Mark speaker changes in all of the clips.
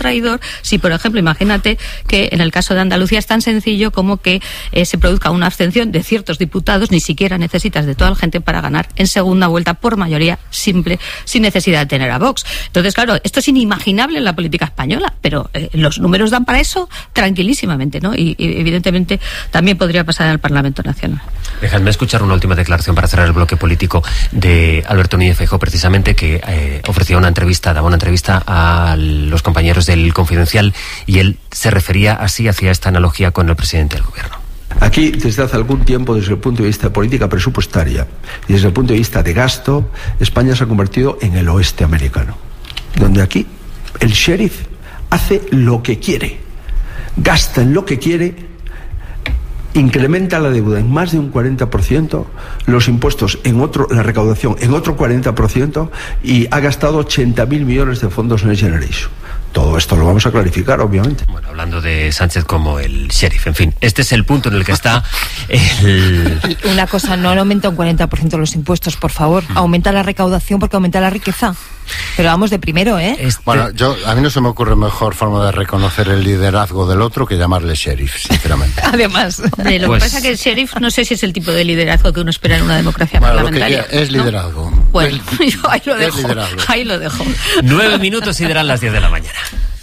Speaker 1: traidor si, por ejemplo, imagínate que en el caso de Andalucía es tan sencillo como que se produzca una abstención de ciertos diputados, ni siquiera necesitas de toda la gente para ganar en segunda vuelta por mayoría simple, sin necesidad de tener a Vox. Entonces, claro, esto es inimaginable en la política española, pero los números dan para eso tranquilísimamente, ¿no? Y evidentemente también podría pasar en el Parlamento Nacional.
Speaker 2: Dejadme escuchar una última declaración para cerrar el bloque político de Alberto Núñez Feijóo, precisamente, que daba una entrevista a los compañeros del Confidencial, y él se refería así, hacía esta analogía con el presidente del gobierno.
Speaker 3: Aquí, desde hace algún tiempo, desde el punto de vista de política presupuestaria y desde el punto de vista de gasto, España se ha convertido en el oeste americano, donde aquí el sheriff hace lo que quiere, gasta en lo que quiere, incrementa la deuda en más de un 40%, los impuestos la recaudación en otro 40%, y ha gastado 80.000 millones de fondos Next Generation. Todo esto lo vamos a clarificar, obviamente.
Speaker 2: Bueno, hablando de Sánchez como el sheriff, en fin, este es el punto en el que está
Speaker 4: Una cosa, no aumenta un 40% los impuestos, por favor. Aumenta la recaudación porque aumenta la riqueza. Pero vamos de primero, ¿eh?
Speaker 5: Bueno, a mí no se me ocurre mejor forma de reconocer el liderazgo del otro que llamarle sheriff, sinceramente.
Speaker 1: Además, hombre, lo que pasa es que el sheriff no sé si es el tipo de liderazgo que uno espera en una democracia parlamentaria.
Speaker 5: Lo que es liderazgo.
Speaker 1: ¿No? Bueno, yo ahí lo dejo.
Speaker 2: 9 minutos y serán las 10 de la mañana.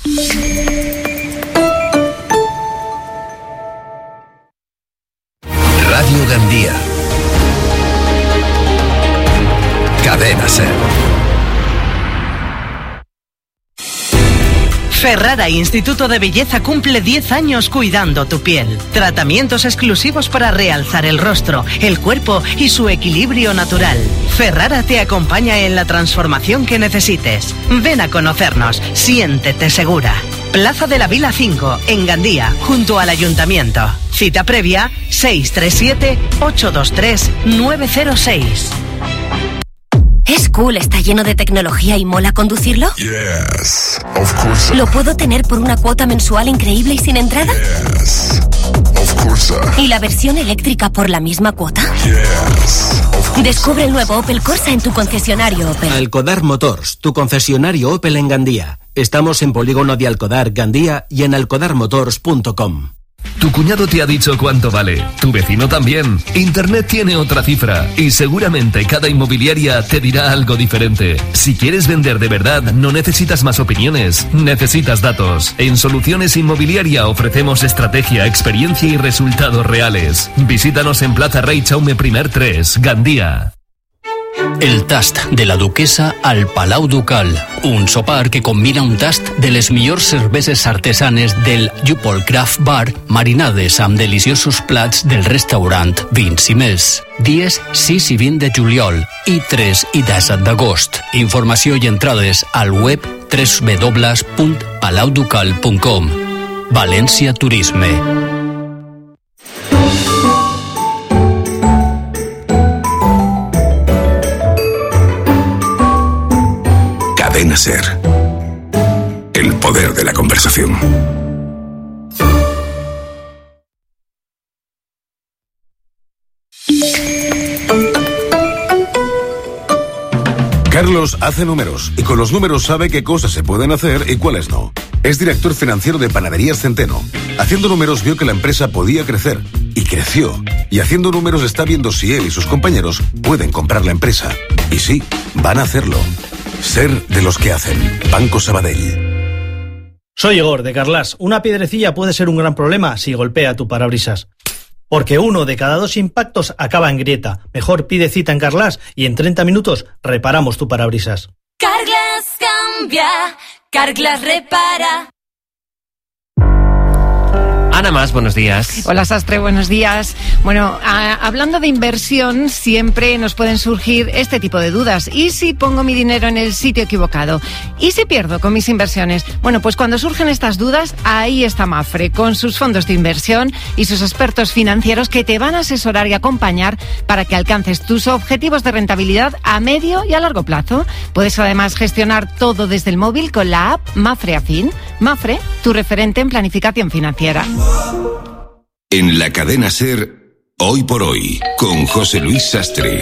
Speaker 6: Radio Gandía. Cadena SER.
Speaker 7: Ferrara Instituto de Belleza cumple 10 años cuidando tu piel. Tratamientos exclusivos para realzar el rostro, el cuerpo y su equilibrio natural. Ferrara te acompaña en la transformación que necesites. Ven a conocernos, siéntete segura. Plaza de la Vila 5, en Gandía, junto al Ayuntamiento. Cita previa 637-823-906.
Speaker 8: ¿Es cool, está lleno de tecnología y mola conducirlo?
Speaker 6: Yes, of course.
Speaker 8: ¿Lo puedo tener por una cuota mensual increíble y sin entrada?
Speaker 6: Yes, of course.
Speaker 8: ¿Y la versión eléctrica por la misma cuota?
Speaker 6: Yes, of course.
Speaker 8: Descubre el nuevo Opel Corsa en tu concesionario Opel.
Speaker 9: Alcodar Motors, tu concesionario Opel en Gandía. Estamos en Polígono de Alcodar, Gandía, y en alcodarmotors.com.
Speaker 10: Tu cuñado te ha dicho cuánto vale, tu vecino también. Internet tiene otra cifra y seguramente cada inmobiliaria te dirá algo diferente. Si quieres vender de verdad, no necesitas más opiniones, necesitas datos. En Soluciones Inmobiliaria ofrecemos estrategia, experiencia y resultados reales. Visítanos en Plaza Rei Jaume I 3, Gandía.
Speaker 11: El tast de la duquesa al Palau Ducal. Un sopar que combina un tast de les millors cerveses artesanes del Jupol Craft Bar marinades amb deliciosos plats del restaurant Vins i Més. Dies 6 i 20 de juliol i 3 i 17 d'agost. Informació i entrades al web www.palauducal.com. València Turisme.
Speaker 6: Cadena SER. El poder de la conversación. Carlos hace números y con los números sabe qué cosas se pueden hacer y cuáles no. Es director financiero de Panaderías Centeno. Haciendo números vio que la empresa podía crecer y creció. Y haciendo números está viendo si él y sus compañeros pueden comprar la empresa. Y sí, van a hacerlo. Ser de los que hacen. Banco Sabadell.
Speaker 12: Soy Igor, de Carlas. Una piedrecilla puede ser un gran problema si golpea tu parabrisas. Porque 1 de cada 2 impactos acaba en grieta. Mejor pide cita en Carlas y en 30 minutos reparamos tu parabrisas.
Speaker 13: Carglass cambia, Carglass repara.
Speaker 2: Ana Mas, buenos días.
Speaker 4: Hola, Sastre, buenos días. Bueno, hablando de inversión, siempre nos pueden surgir este tipo de dudas. ¿Y si pongo mi dinero en el sitio equivocado? ¿Y si pierdo con mis inversiones? Bueno, pues cuando surgen estas dudas, ahí está Mapfre, con sus fondos de inversión y sus expertos financieros que te van a asesorar y acompañar para que alcances tus objetivos de rentabilidad a medio y a largo plazo. Puedes además gestionar todo desde el móvil con la app Mapfre Afin. Mapfre, tu referente en planificación financiera.
Speaker 6: En la cadena SER, Hoy por Hoy, con José Luis Sastre.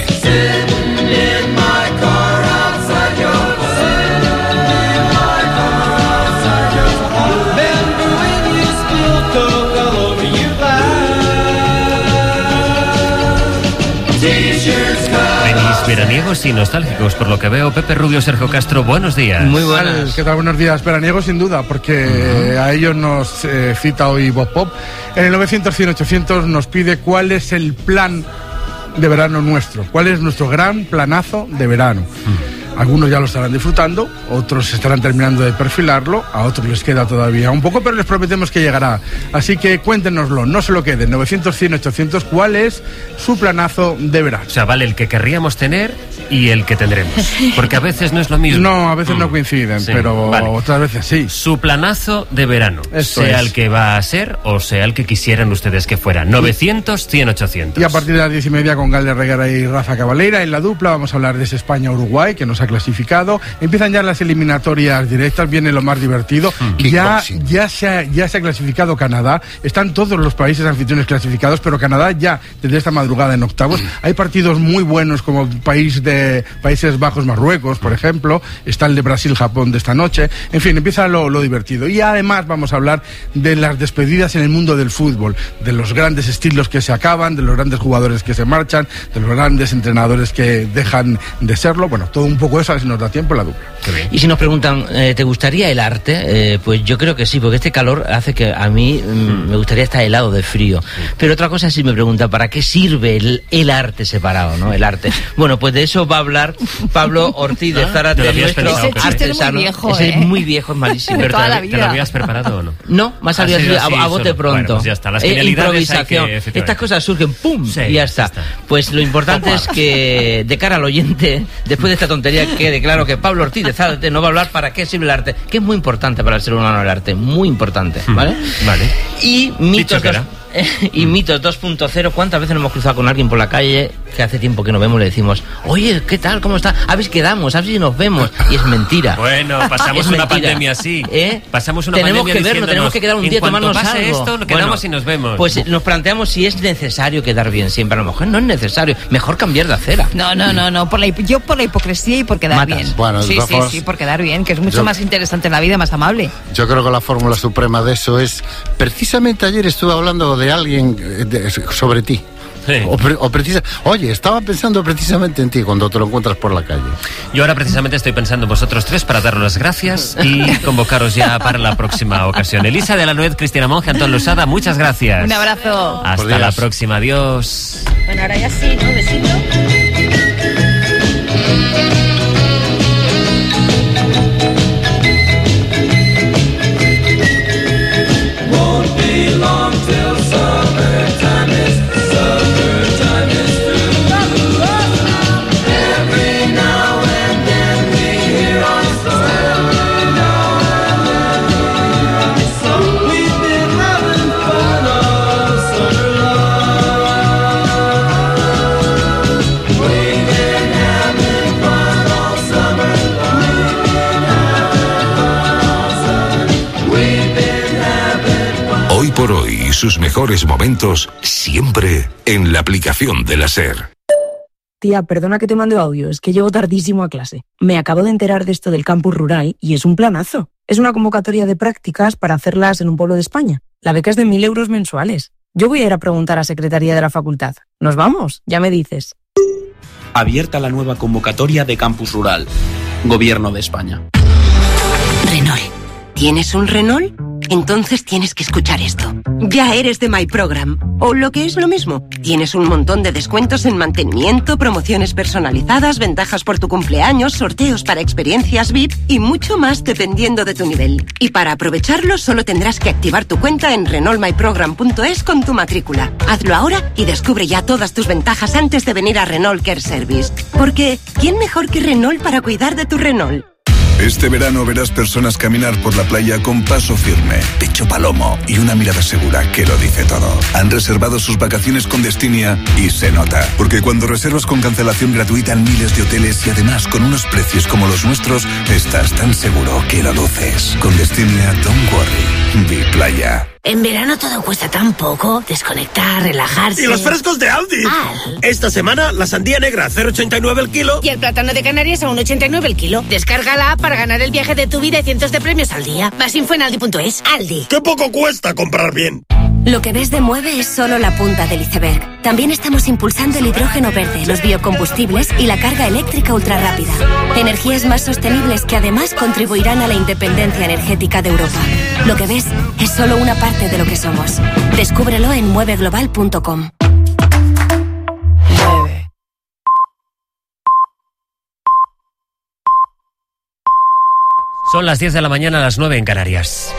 Speaker 2: veraniegos y nostálgicos, por lo que veo. Pepe Rubio, Sergio Castro, buenos días.
Speaker 14: Muy buenas. ¿Qué tal? Buenos días. Veraniegos sin duda, porque a ellos nos cita hoy Bob Pop. En el 900-100-800 nos pide cuál es el plan de verano nuestro, cuál es nuestro gran planazo de verano. Algunos ya lo estarán disfrutando, otros estarán terminando de perfilarlo, a otros les queda todavía un poco, pero les prometemos que llegará. Así que cuéntenoslo, no se lo queden. 900-100-800, ¿cuál es su planazo de verano?
Speaker 2: O sea, vale el que querríamos tener y el que tendremos, porque a veces no es lo mismo.
Speaker 14: No, a veces no coinciden, sí, pero vale. Otras veces sí.
Speaker 2: Su planazo de verano,
Speaker 14: esto
Speaker 2: sea
Speaker 14: es.
Speaker 2: el que va a ser o sea el que quisieran ustedes que fuera. 900-100-800.
Speaker 14: Y a partir de las 10:30 con Galder Reguera y Rafa Caballera en la dupla vamos a hablar de ese España-Uruguay que nos ha clasificado. Empiezan ya las eliminatorias directas, viene lo más divertido. Ya se ha clasificado Canadá. Están todos los países anfitriones clasificados, pero Canadá ya desde esta madrugada en octavos. Hay partidos muy buenos como el país de Países Bajos, Marruecos, por ejemplo. Está el de Brasil-Japón de esta noche. En fin, empieza lo divertido. Y además vamos a hablar de las despedidas en el mundo del fútbol, de los grandes estilos que se acaban, de los grandes jugadores que se marchan, de los grandes entrenadores que dejan de serlo. Bueno, todo un poco eso, a ver si nos da tiempo en la dupla.
Speaker 15: Y si nos preguntan, ¿te gustaría el arte? Pues yo creo que sí, porque este calor hace que a mí me gustaría estar helado de frío. Pero otra cosa sí me preguntan, ¿para qué sirve el arte separado, no? El arte. Bueno, pues de eso va a hablar Pablo Ortiz de Zárate, nuestro artesano. Ese es muy viejo, es malísimo.
Speaker 2: Pero ¿te lo habías preparado o no?
Speaker 15: No, más salido así, a bote pronto.
Speaker 2: Bueno, pues ya está, las genialidades
Speaker 15: improvisación. Estas cosas surgen, ¡pum! Sí, y ya está. Pues lo importante es que, de cara al oyente, después de esta tontería, quede claro que Pablo Ortiz de Zárate nos va a hablar para qué sirve el arte, que es muy importante para el ser humano el arte, muy importante, ¿vale?
Speaker 2: Vale.
Speaker 15: Y mitos 2.0, ¿cuántas veces nos hemos cruzado con alguien por la calle que hace tiempo que nos vemos y le decimos, oye, ¿qué tal? ¿Cómo está? A ver si quedamos, a ver si nos vemos. Y es mentira.
Speaker 2: Bueno, pasamos una pandemia así. Pasamos una
Speaker 15: tenemos
Speaker 2: pandemia
Speaker 15: que verlo, tenemos que quedar un día, tomarnos algo.
Speaker 2: Esto, quedamos y nos vemos.
Speaker 15: Pues nos planteamos si es necesario quedar bien siempre. A lo mejor no es necesario. Mejor cambiar de acera.
Speaker 4: No. Yo por la hipocresía y por quedar bien.
Speaker 5: Bueno,
Speaker 4: sí, por quedar bien, que es mucho más interesante en la vida, más amable.
Speaker 5: Yo creo que la fórmula suprema de eso es, precisamente ayer estuve hablando de alguien sobre ti.
Speaker 2: Sí.
Speaker 5: Oye, estaba pensando precisamente en ti cuando te lo encuentras por la calle.
Speaker 2: Yo ahora precisamente estoy pensando en vosotros tres para daros las gracias y convocaros ya para la próxima ocasión. Elisa de la Nuez, Cristina Monge, Antón Losada, muchas gracias.
Speaker 4: Un abrazo.
Speaker 2: Hasta la próxima, adiós.
Speaker 1: Bueno, ahora ya sí, ¿no? Besito.
Speaker 16: Por hoy y sus mejores momentos siempre en la aplicación de la SER.
Speaker 17: Tía, perdona que te mande audio, es que llego tardísimo a clase. Me acabo de enterar de esto del campus rural y es un planazo. Es una convocatoria de prácticas para hacerlas en un pueblo de España. La beca es de 1.000 euros mensuales. Yo voy a ir a preguntar a Secretaría de la Facultad. ¿Nos vamos? Ya me dices.
Speaker 18: Abierta la nueva convocatoria de campus rural. Gobierno de España.
Speaker 19: Renault. ¿Tienes un Renault? Entonces tienes que escuchar esto. Ya eres de MyProgram. O lo que es lo mismo, tienes un montón de descuentos en mantenimiento, promociones personalizadas, ventajas por tu cumpleaños, sorteos para experiencias VIP y mucho más dependiendo de tu nivel. Y para aprovecharlo solo tendrás que activar tu cuenta en renaultmyprogram.es con tu matrícula. Hazlo ahora y descubre ya todas tus ventajas antes de venir a Renault Care Service. Porque, ¿quién mejor que Renault para cuidar de tu Renault?
Speaker 16: Este verano verás personas caminar por la playa con paso firme, pecho palomo y una mirada segura que lo dice todo. Han reservado sus vacaciones con Destinia y se nota. Porque cuando reservas con cancelación gratuita en miles de hoteles y además con unos precios como los nuestros, estás tan seguro que lo luces. Con Destinia, don't worry. Di playa.
Speaker 8: En verano todo cuesta tan poco. Desconectar, relajarse.
Speaker 20: ¡Y los frescos de Aldi! Esta semana, la sandía negra a 0,89 el kilo.
Speaker 8: Y el plátano de Canarias a 1,89 el kilo. Descarga la app para ganar el viaje de tu vida y cientos de premios al día. Más info en aldi.es. Aldi.
Speaker 20: ¡Qué poco cuesta comprar bien!
Speaker 21: Lo que ves de Mueve es solo la punta del iceberg. También estamos impulsando el hidrógeno verde, los biocombustibles y la carga eléctrica ultrarrápida. Energías más sostenibles que además contribuirán a la independencia energética de Europa. Lo que ves es solo una parte de lo que somos. Descúbrelo en mueveglobal.com.
Speaker 2: Son las 10 de la mañana, a las 9 en Canarias.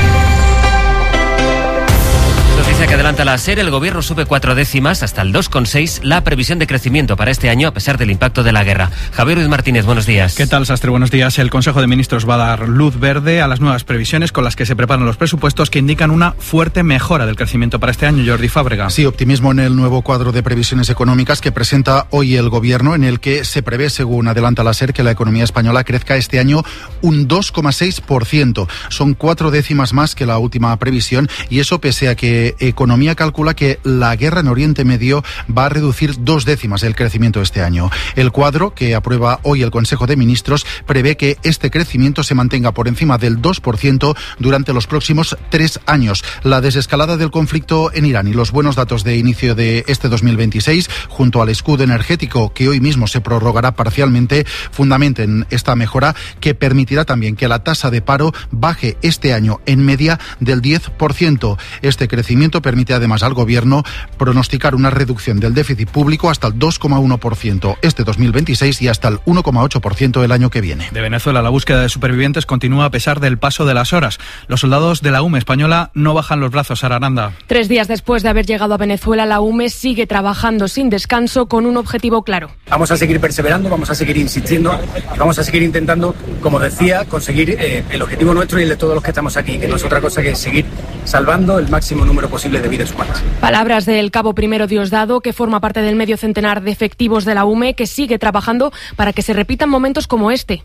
Speaker 2: Noticia que adelanta la SER, el gobierno sube 4 décimas hasta el 2,6 la previsión de crecimiento para este año a pesar del impacto de la guerra. Javier Ruiz Martínez, buenos días.
Speaker 22: ¿Qué tal, Sastre? Buenos días. El Consejo de Ministros va a dar luz verde a las nuevas previsiones con las que se preparan los presupuestos que indican una fuerte mejora del crecimiento para este año. Jordi Fábrega.
Speaker 23: Sí, optimismo en el nuevo cuadro de previsiones económicas que presenta hoy el gobierno, en el que se prevé, según adelanta la SER, que la economía española crezca este año un 2,6%. Son 4 décimas más que la última previsión, y eso pese a que Economía calcula que la guerra en Oriente Medio va a reducir 2 décimas el crecimiento este año. El cuadro que aprueba hoy el Consejo de Ministros prevé que este crecimiento se mantenga por encima del 2% durante los próximos 3 años. La desescalada del conflicto en Irán y los buenos datos de inicio de este 2026, junto al escudo energético que hoy mismo se prorrogará parcialmente, fundamenten esta mejora que permitirá también que la tasa de paro baje este año en media del 10%. Este crecimiento permite además al gobierno pronosticar una reducción del déficit público hasta el 2,1% este 2026 y hasta el 1,8% el año que viene.
Speaker 22: De Venezuela, la búsqueda de supervivientes continúa a pesar del paso de las horas. Los soldados de la UME española no bajan los brazos, Sara Aranda.
Speaker 24: 3 días después de haber llegado a Venezuela, la UME sigue trabajando sin descanso con un objetivo claro.
Speaker 25: Vamos a seguir perseverando, vamos a seguir insistiendo y vamos a seguir intentando, como decía, conseguir el objetivo nuestro y el de todos los que estamos aquí, que no es otra cosa que seguir salvando el máximo número posible de vidas humanas.
Speaker 24: Palabras del cabo Primero Diosdado, que forma parte del medio centenar de efectivos de la UME, que sigue trabajando para que se repitan momentos como este.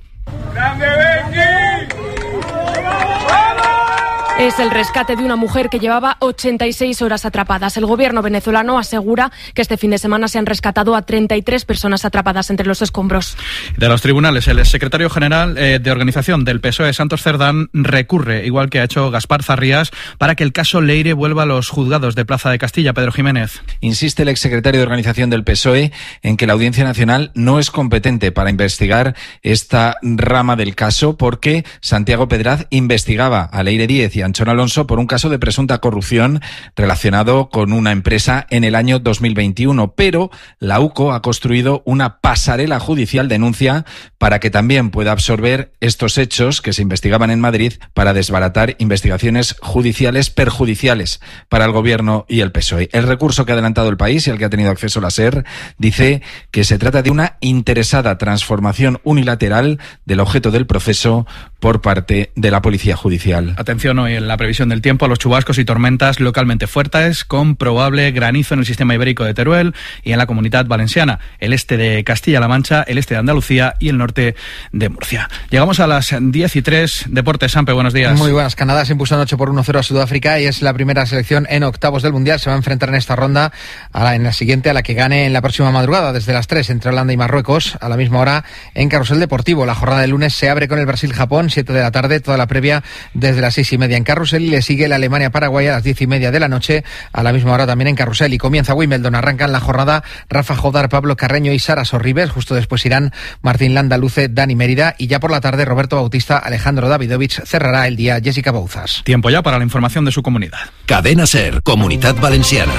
Speaker 24: Es el rescate de una mujer que llevaba 86 horas atrapadas. El gobierno venezolano asegura que este fin de semana se han rescatado a 33 personas atrapadas entre los escombros.
Speaker 22: De los tribunales, el secretario general de organización del PSOE, Santos Cerdán, recurre, igual que ha hecho Gaspar Zarrías, para que el caso Leire vuelva a los juzgados de Plaza de Castilla. Pedro Jiménez.
Speaker 26: Insiste el exsecretario de organización del PSOE en que la Audiencia Nacional no es competente para investigar esta rama del caso porque Santiago Pedraz investigaba a Leire Díez y a Anchón Alonso por un caso de presunta corrupción relacionado con una empresa en el año 2021, pero la UCO ha construido una pasarela judicial denuncia para que también pueda absorber estos hechos que se investigaban en Madrid para desbaratar investigaciones judiciales perjudiciales para el gobierno y el PSOE. El recurso que ha adelantado El País y al que ha tenido acceso la SER dice que se trata de una interesada transformación unilateral del objeto del proceso por parte de la Policía Judicial.
Speaker 22: Atención hoy en la previsión del tiempo a los chubascos y tormentas localmente fuertes con probable granizo en el sistema ibérico de Teruel y en la Comunidad Valenciana, el este de Castilla-La Mancha, el este de Andalucía y el norte de Murcia. Llegamos a las 10:03. Deportes, Sampe, buenos días.
Speaker 27: Muy buenas. Canadá se impuso anoche por 1-0 a Sudáfrica y es la primera selección en octavos del Mundial. Se va a enfrentar en esta ronda en la siguiente, a la que gane en la próxima madrugada desde las 3 entre Holanda y Marruecos, a la misma hora en Carrusel Deportivo. La jornada del lunes se abre con el Brasil-Japón, 7 de la tarde, toda la previa desde las 6:30 en Carrusel, y le sigue la Alemania-Paraguay a las 10:30 de la noche, a la misma hora también en Carrusel, y comienza Wimbledon. Arrancan la jornada Rafa Jodar, Pablo Carreño y Sara Sorribes, justo después irán Martín Landaluce, Dani Mérida, y ya por la tarde Roberto Bautista, Alejandro Davidovich, cerrará el día Jessica Bouzas.
Speaker 22: Tiempo ya para la información de su comunidad.
Speaker 28: Cadena SER, Comunitat Valenciana.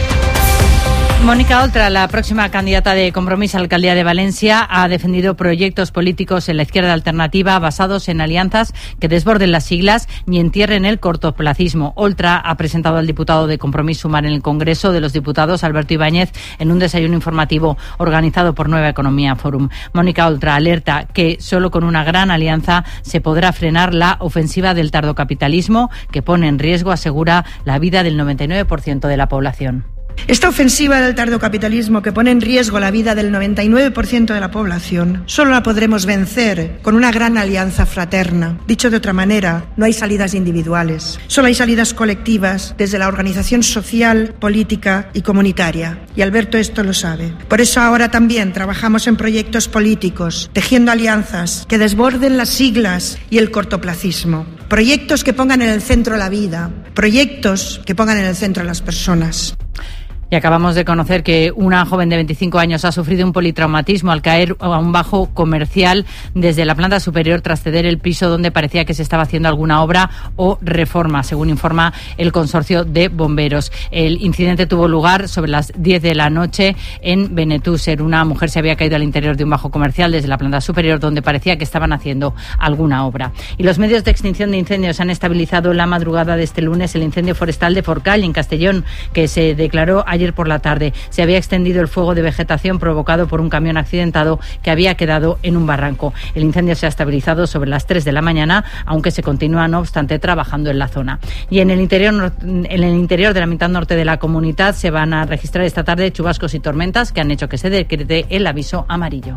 Speaker 1: Mónica Oltra, la próxima candidata de Compromís a la alcaldía de Valencia, ha defendido proyectos políticos en la izquierda alternativa basados en alianzas que desborden las siglas ni entierren el cortoplacismo. Oltra ha presentado al diputado de Compromís Sumar en el Congreso de los Diputados, Alberto Ibáñez, en un desayuno informativo organizado por Nueva Economía Forum. Mónica Oltra alerta que solo con una gran alianza se podrá frenar la ofensiva del tardocapitalismo que pone en riesgo, asegura, la vida del 99% de la población.
Speaker 3: Esta ofensiva del tardocapitalismo que pone en riesgo la vida del 99% de la población solo la podremos vencer con una gran alianza fraterna. Dicho de otra manera, no hay salidas individuales, solo hay salidas colectivas desde la organización social, política y comunitaria. Y Alberto esto lo sabe. Por eso ahora también trabajamos en proyectos políticos, tejiendo alianzas que desborden las siglas y el cortoplacismo. Proyectos que pongan en el centro la vida, proyectos que pongan en el centro a las personas.
Speaker 6: Y acabamos de conocer que una joven de 25 años ha sufrido un politraumatismo al caer a un bajo comercial desde la planta superior tras ceder el piso donde parecía que se estaba haciendo alguna obra o reforma, según informa el consorcio de bomberos. El incidente tuvo lugar sobre las 10 de la noche en Benetúser. Una mujer se había caído al interior de un bajo comercial desde la planta superior donde parecía que estaban haciendo alguna obra. Y los medios de extinción de incendios han estabilizado la madrugada de este lunes el incendio forestal de Forcall, en Castellón, que se declaró ayer por la tarde. Se había extendido el fuego de vegetación provocado por un camión accidentado que había quedado en un barranco. El incendio se ha estabilizado sobre las 3 de la mañana, aunque se continúa, no obstante, trabajando en la zona. Y en el interior de la mitad norte de la comunidad se van a registrar esta tarde chubascos y tormentas que han hecho que se decrete el aviso amarillo.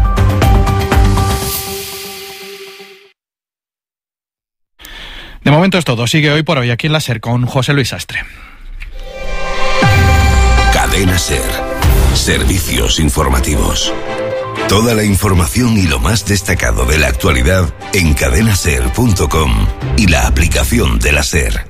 Speaker 22: De momento es todo. Sigue Hoy por Hoy aquí en la SER con José Luis Sastre.
Speaker 28: Cadena SER. Servicios informativos. Toda la información y lo más destacado de la actualidad en cadenaser.com y la aplicación de la SER.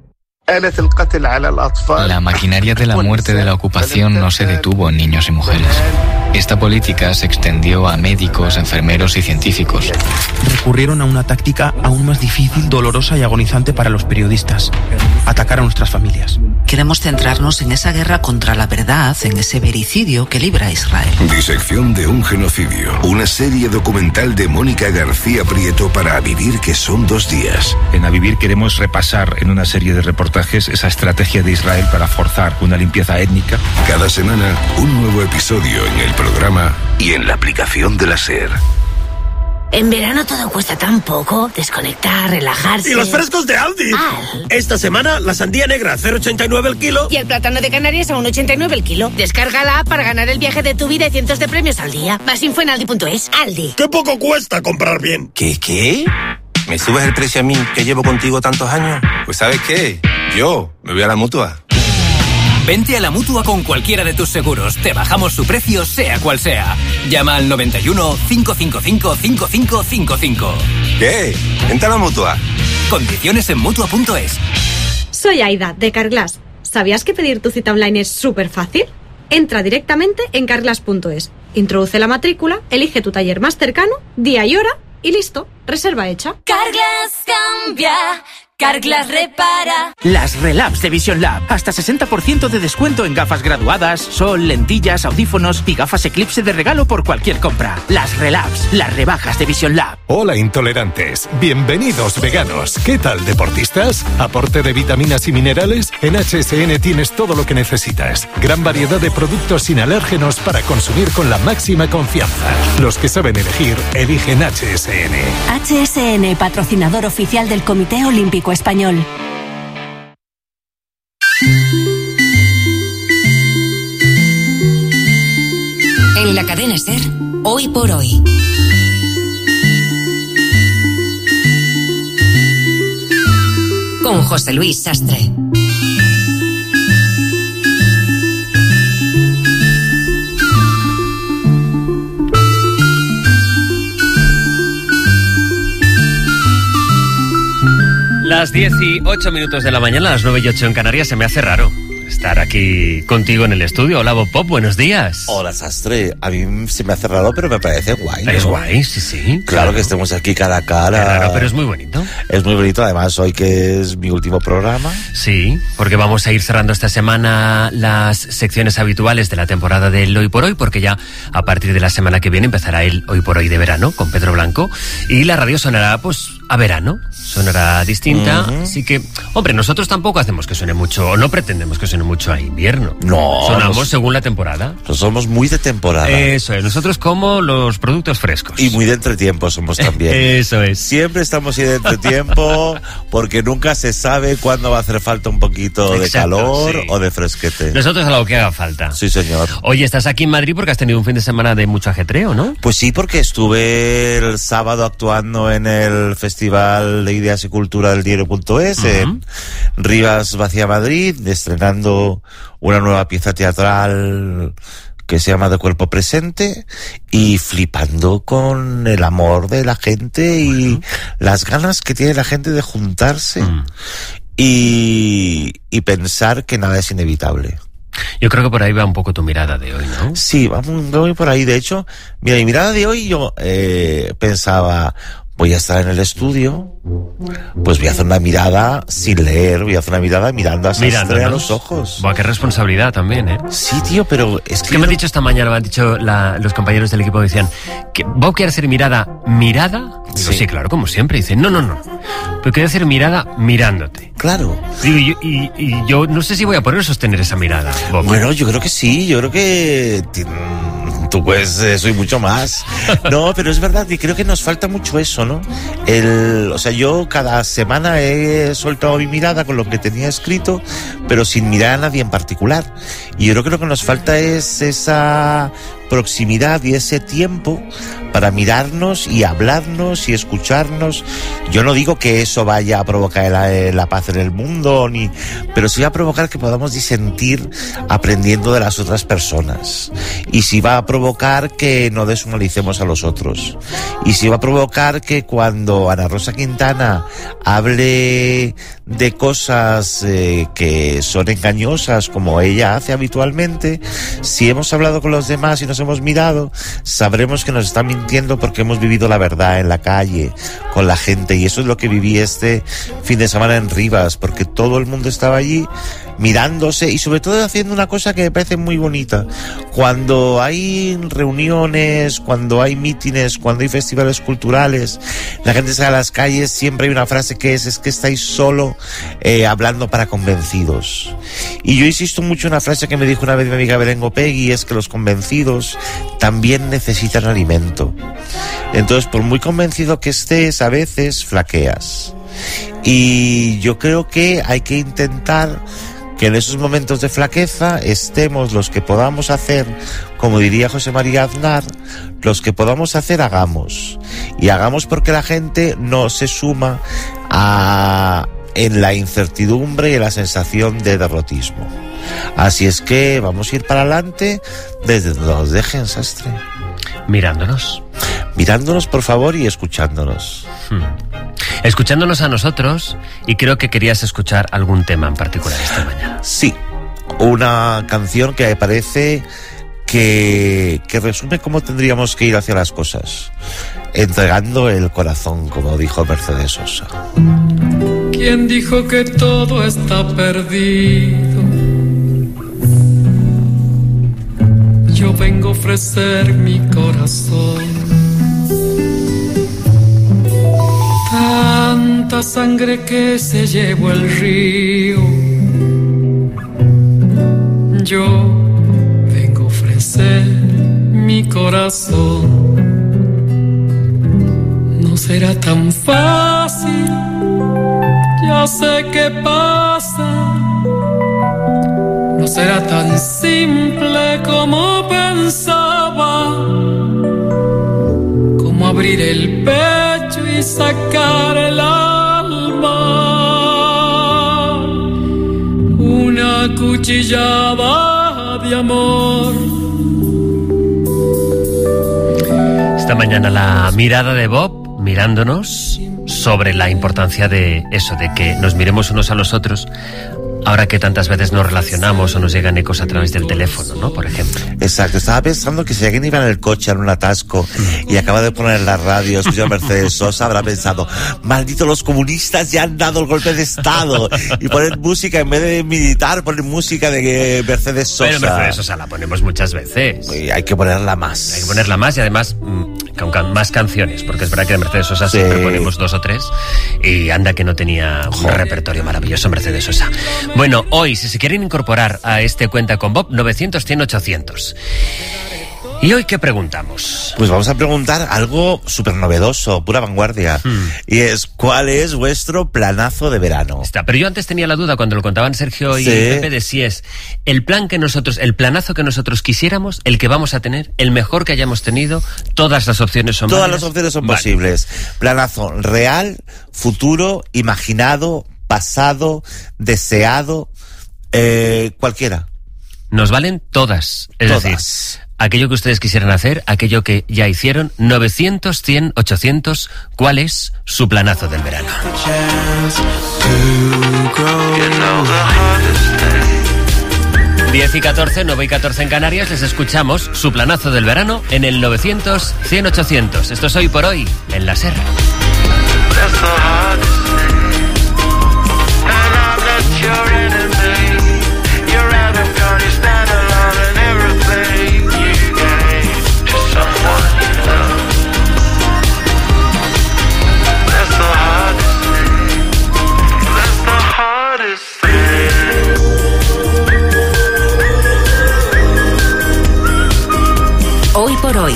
Speaker 7: La maquinaria de la muerte de la ocupación no se detuvo en niños y mujeres. Esta política se extendió a médicos, enfermeros y científicos.
Speaker 9: Recurrieron a una táctica aún más difícil, dolorosa y agonizante para los periodistas: atacar a nuestras familias.
Speaker 10: Queremos centrarnos en esa guerra contra la verdad, en ese vericidio que libra Israel.
Speaker 28: Disección de un genocidio. Una serie documental de Mónica García Prieto para A Vivir, que son 2 días.
Speaker 11: En A Vivir queremos repasar en una serie de reportajes esa estrategia de Israel para forzar una limpieza étnica.
Speaker 28: Cada semana, un nuevo episodio en el programa y en la aplicación de la SER.
Speaker 8: En verano todo cuesta tan poco. Desconectar, relajarse.
Speaker 20: ¡Y los frescos de Aldi! Esta semana, la sandía negra a 0,89 el kilo.
Speaker 8: Y el plátano de Canarias a 1,89 el kilo. Descarga la app para ganar el viaje de tu vida y cientos de premios al día. Más info en aldi.es. Aldi.
Speaker 20: ¡Qué poco cuesta comprar bien!
Speaker 12: ¿Qué? ¿Me subes el precio a mí, que llevo contigo tantos años? Pues ¿sabes qué? Yo me voy a la Mutua.
Speaker 13: Vente a la Mutua con cualquiera de tus seguros. Te bajamos su precio, sea cual sea. Llama al 91 555 5555.
Speaker 12: ¿Qué? Vente a la Mutua.
Speaker 13: Condiciones en Mutua.es.
Speaker 29: Soy Aida, de Carglass. ¿Sabías que pedir tu cita online es súper fácil? Entra directamente en carglass.es. Introduce la matrícula, elige tu taller más cercano, día y hora y listo. Reserva hecha.
Speaker 21: Carglass cambia. Carglass repara.
Speaker 9: Las Relabs de Vision Lab. Hasta 60% de descuento en gafas graduadas, sol, lentillas, audífonos y gafas Eclipse de regalo por cualquier compra. Las Relabs, las rebajas de Vision Lab.
Speaker 30: Hola intolerantes, bienvenidos veganos. ¿Qué tal deportistas? ¿Aporte de vitaminas y minerales? En HSN tienes todo lo que necesitas. Gran variedad de productos sin alérgenos para consumir con la máxima confianza. Los que saben elegir, eligen HSN.
Speaker 21: HSN, patrocinador oficial del Comité Olímpico Español.
Speaker 31: En la cadena SER, Hoy por Hoy. Con José Luis Sastre.
Speaker 2: Las 18 minutos de la mañana, las 9:08 en Canarias, se me hace raro estar aquí contigo en el estudio. Hola, Bob Pop, buenos días.
Speaker 32: Hola, Sastre. A mí se me hace raro, pero me parece guay, ¿no?
Speaker 2: Es guay, sí.
Speaker 32: Claro que estemos aquí cara a cara.
Speaker 2: Claro, pero es muy bonito.
Speaker 32: Es muy bonito, además, hoy que es mi último programa.
Speaker 2: Sí, porque vamos a ir cerrando esta semana las secciones habituales de la temporada del Hoy por Hoy, porque ya a partir de la semana que viene empezará el Hoy por Hoy de verano con Pedro Blanco y la radio sonará, pues, a verano. Sonará distinta, así que, hombre, nosotros tampoco hacemos que suene mucho, o no pretendemos que suene mucho a invierno.
Speaker 32: No.
Speaker 2: Sonamos según la temporada.
Speaker 32: Somos muy de temporada.
Speaker 2: Eso es, nosotros como los productos frescos.
Speaker 32: Y muy de entretiempo somos también.
Speaker 2: Eso es.
Speaker 32: Siempre estamos ahí de entretiempo, porque nunca se sabe cuándo va a hacer falta un poquito de calor o de fresquete.
Speaker 2: Nosotros a lo que haga falta.
Speaker 32: Sí, señor.
Speaker 2: Oye, estás aquí en Madrid porque has tenido un fin de semana de mucho ajetreo, ¿no?
Speaker 32: Pues sí, porque estuve el sábado actuando en el Festival de Ideas y Cultura del Diario.es en Rivas Vacía Madrid, estrenando una nueva pieza teatral que se llama De Cuerpo Presente, y flipando con el amor de la gente y las ganas que tiene la gente de juntarse y pensar que nada es inevitable.
Speaker 2: Yo creo que por ahí va un poco tu mirada de hoy, ¿no?
Speaker 32: Sí, voy por ahí. De hecho, mira, mi mirada de hoy yo pensaba, voy a estar en el estudio, pues voy a hacer una mirada sin leer, voy a hacer una mirada mirando a Sastre a los ojos.
Speaker 2: Buah, qué responsabilidad también, ¿eh?
Speaker 32: Sí, tío, pero es que...
Speaker 2: ¿Qué me han dicho esta mañana? Me han dicho los compañeros del equipo que decían, que ¿Bob quiere hacer mirada? Digo, sí, claro, como siempre. Dicen, no. Pero quiere hacer mirada mirándote.
Speaker 32: Claro.
Speaker 2: Digo, y yo no sé si voy a poder sostener esa mirada, Bob.
Speaker 32: Bueno, yo creo que sí, yo creo que... Tú pues soy mucho más. No, pero es verdad que creo que nos falta mucho eso, ¿no? O sea, yo cada semana he soltado mi mirada con lo que tenía escrito, pero sin mirar a nadie en particular. Y yo creo que lo que nos falta es esa proximidad y ese tiempo para mirarnos y hablarnos y escucharnos. Yo no digo que eso vaya a provocar la paz en el mundo, pero sí va a provocar que podamos disentir aprendiendo de las otras personas. Y sí va a provocar que no deshumanicemos a los otros. Y sí va a provocar que cuando Ana Rosa Quintana hable de cosas que son engañosas, como ella hace habitualmente, si hemos hablado con los demás y nos hemos mirado, sabremos que nos están mintiendo porque hemos vivido la verdad en la calle, con la gente, y eso es lo que viví este fin de semana en Rivas, porque todo el mundo estaba allí mirándose y sobre todo haciendo una cosa que me parece muy bonita. Cuando hay reuniones, cuando hay mítines, cuando hay festivales culturales, la gente sale a las calles, siempre hay una frase que es que estáis solo hablando para convencidos. Y yo insisto mucho en una frase que me dijo una vez mi amiga Belén Gopegui, es que los convencidos también necesitan alimento. Entonces, por muy convencido que estés, a veces flaqueas. Y yo creo que hay que intentar que en esos momentos de flaqueza estemos los que podamos hacer, como diría José María Aznar, los que podamos hacer, hagamos. Y hagamos porque la gente no se suma en la incertidumbre y en la sensación de derrotismo. Así es que vamos a ir para adelante desde donde nos dejen, Sastre.
Speaker 2: Mirándonos.
Speaker 32: Mirándonos, por favor, y escuchándonos.
Speaker 2: Escuchándonos a nosotros, y creo que querías escuchar algún tema en particular esta mañana.
Speaker 32: Sí, una canción que me parece que resume cómo tendríamos que ir hacia las cosas, entregando el corazón, como dijo Mercedes Sosa.
Speaker 4: ¿Quién dijo que todo está perdido? Yo vengo a ofrecer mi corazón. Tanta sangre que se llevó el río. Yo vengo a ofrecer mi corazón. No será tan fácil, ya sé qué pasa. No será tan simple como pensaba, como abrir el pecho y sacar el alma. Una cuchillada de amor.
Speaker 2: Esta mañana la mirada de Bob mirándonos sobre la importancia de eso, de que nos miremos unos a los otros. Ahora que tantas veces nos relacionamos o nos llegan ecos a través del teléfono, ¿no? Por ejemplo.
Speaker 32: Exacto. Estaba pensando que si alguien iba en el coche en un atasco y acaba de poner la radio, escucha a Mercedes Sosa, habrá pensado, maldito, los comunistas ya han dado el golpe de Estado. Y ponen música, en vez de militar, ponen música de Mercedes Sosa.
Speaker 2: Pero Mercedes Sosa la ponemos muchas veces.
Speaker 32: Y hay que ponerla más.
Speaker 2: Hay que ponerla más y además, con más canciones, porque es verdad que de Mercedes Sosa siempre ponemos 2 o 3, y anda que no tenía un repertorio maravilloso Mercedes Sosa. Bueno, hoy, si se quieren incorporar a este Cuenta con Bob, 900-100-800. ¿Y hoy qué preguntamos?
Speaker 32: Pues vamos a preguntar algo súper novedoso, pura vanguardia. Y es, ¿cuál es vuestro planazo de verano?
Speaker 2: Pero yo antes tenía la duda cuando lo contaban Sergio y Pepe de si es el planazo que nosotros quisiéramos, el que vamos a tener, el mejor que hayamos tenido, todas las opciones son
Speaker 32: válidas. Todas las opciones son posibles. Planazo real, futuro, imaginado, pasado, deseado, cualquiera.
Speaker 2: Nos valen todas. Es decir, aquello que ustedes quisieran hacer, aquello que ya hicieron. 900-100-800, ¿cuál es su planazo del verano? 10 y 14, 9 y 14 en Canarias, les escuchamos su planazo del verano en el 900-100-800. Esto es Hoy por Hoy, en la SER.
Speaker 31: Hoy por Hoy.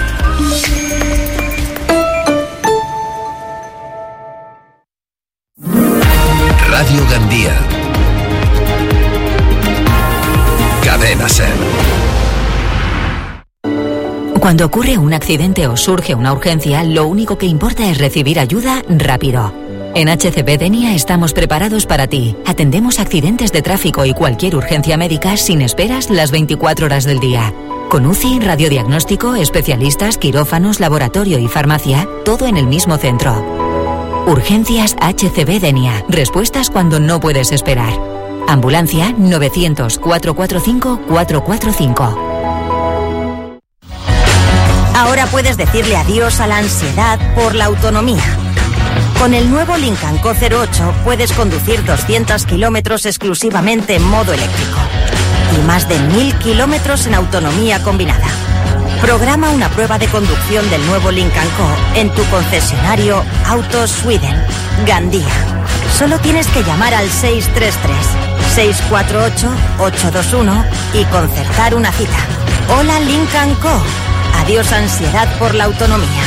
Speaker 28: Radio Gandía. Cadena SER.
Speaker 31: Cuando ocurre un accidente o surge una urgencia, lo único que importa es recibir ayuda rápido. En HCB Denia estamos preparados para ti. Atendemos accidentes de tráfico y cualquier urgencia médica sin esperas las 24 horas del día. Con UCI, radiodiagnóstico, especialistas, quirófanos, laboratorio y farmacia, todo en el mismo centro. Urgencias HCB Denia. Respuestas cuando no puedes esperar. Ambulancia 900-445-445.
Speaker 5: Ahora puedes decirle adiós a la ansiedad por la autonomía. Con el nuevo Lincoln Co 08 puedes conducir 200 kilómetros exclusivamente en modo eléctrico y más de 1000 kilómetros en autonomía combinada. Programa una prueba de conducción del nuevo Lincoln Co en tu concesionario Autos Sweden, Gandía. Solo tienes que llamar al 633-648-821 y concertar una cita. Hola Lincoln Co. Adiós ansiedad por la autonomía.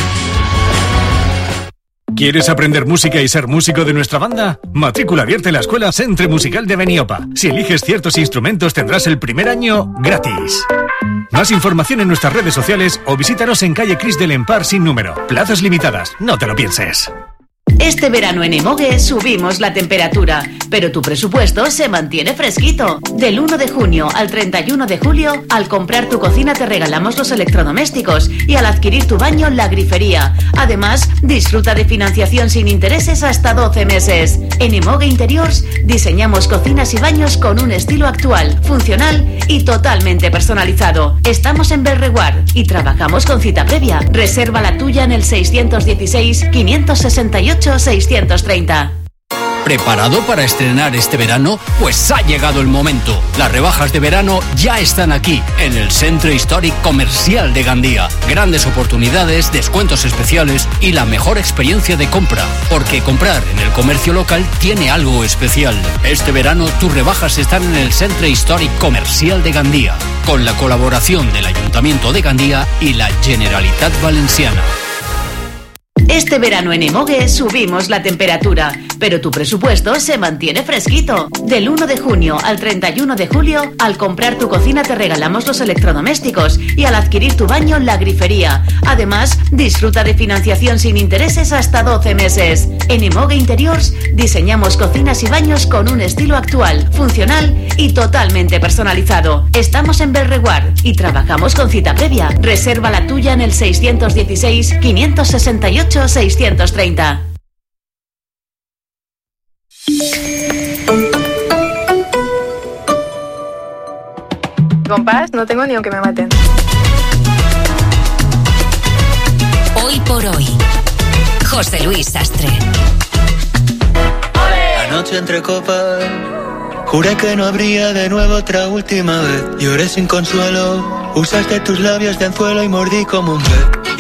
Speaker 14: ¿Quieres aprender música y ser músico de nuestra banda? Matrícula abierta en la Escuela Centre Musical de Beniopa. Si eliges ciertos instrumentos tendrás el primer año gratis. Más información en nuestras redes sociales o visítanos en calle Cris del Empar sin número. Plazas limitadas, no te lo pienses.
Speaker 15: Este verano en Emogue subimos la temperatura, pero tu presupuesto se mantiene fresquito. Del 1 de junio al 31 de julio, al comprar tu cocina te regalamos los electrodomésticos y al adquirir tu baño la grifería. Además, disfruta de financiación sin intereses hasta 12 meses. En Emogue Interiors diseñamos cocinas y baños con un estilo actual, funcional y totalmente personalizado. Estamos en Belreguard y trabajamos con cita previa. Reserva la tuya en el 616-568-630.
Speaker 13: ¿Preparado para estrenar este verano? Pues ha llegado el momento. Las rebajas de verano ya están aquí, en el Centre Històric Comercial de Gandía. Grandes oportunidades, descuentos especiales y la mejor experiencia de compra. Porque comprar en el comercio local tiene algo especial. Este verano tus rebajas están en el Centre Històric Comercial de Gandía, con la colaboración del Ayuntamiento de Gandía y la Generalitat Valenciana.
Speaker 15: Este verano en Emogue subimos la temperatura, pero tu presupuesto se mantiene fresquito. Del 1 de junio al 31 de julio, al comprar tu cocina te regalamos los electrodomésticos y al adquirir tu baño la grifería. Además, disfruta de financiación sin intereses hasta 12 meses. En Emogue Interiors diseñamos cocinas y baños con un estilo actual, funcional y totalmente personalizado. Estamos en Belreguard y trabajamos con cita previa. Reserva la tuya en el 616-568-630.
Speaker 16: Compás, no tengo ni aunque me maten.
Speaker 31: Hoy por Hoy. José Luis Sastre.
Speaker 17: Anoche entre copas juré que no habría de nuevo otra última vez. Lloré sin consuelo, usaste tus labios de anzuelo y mordí como un pez.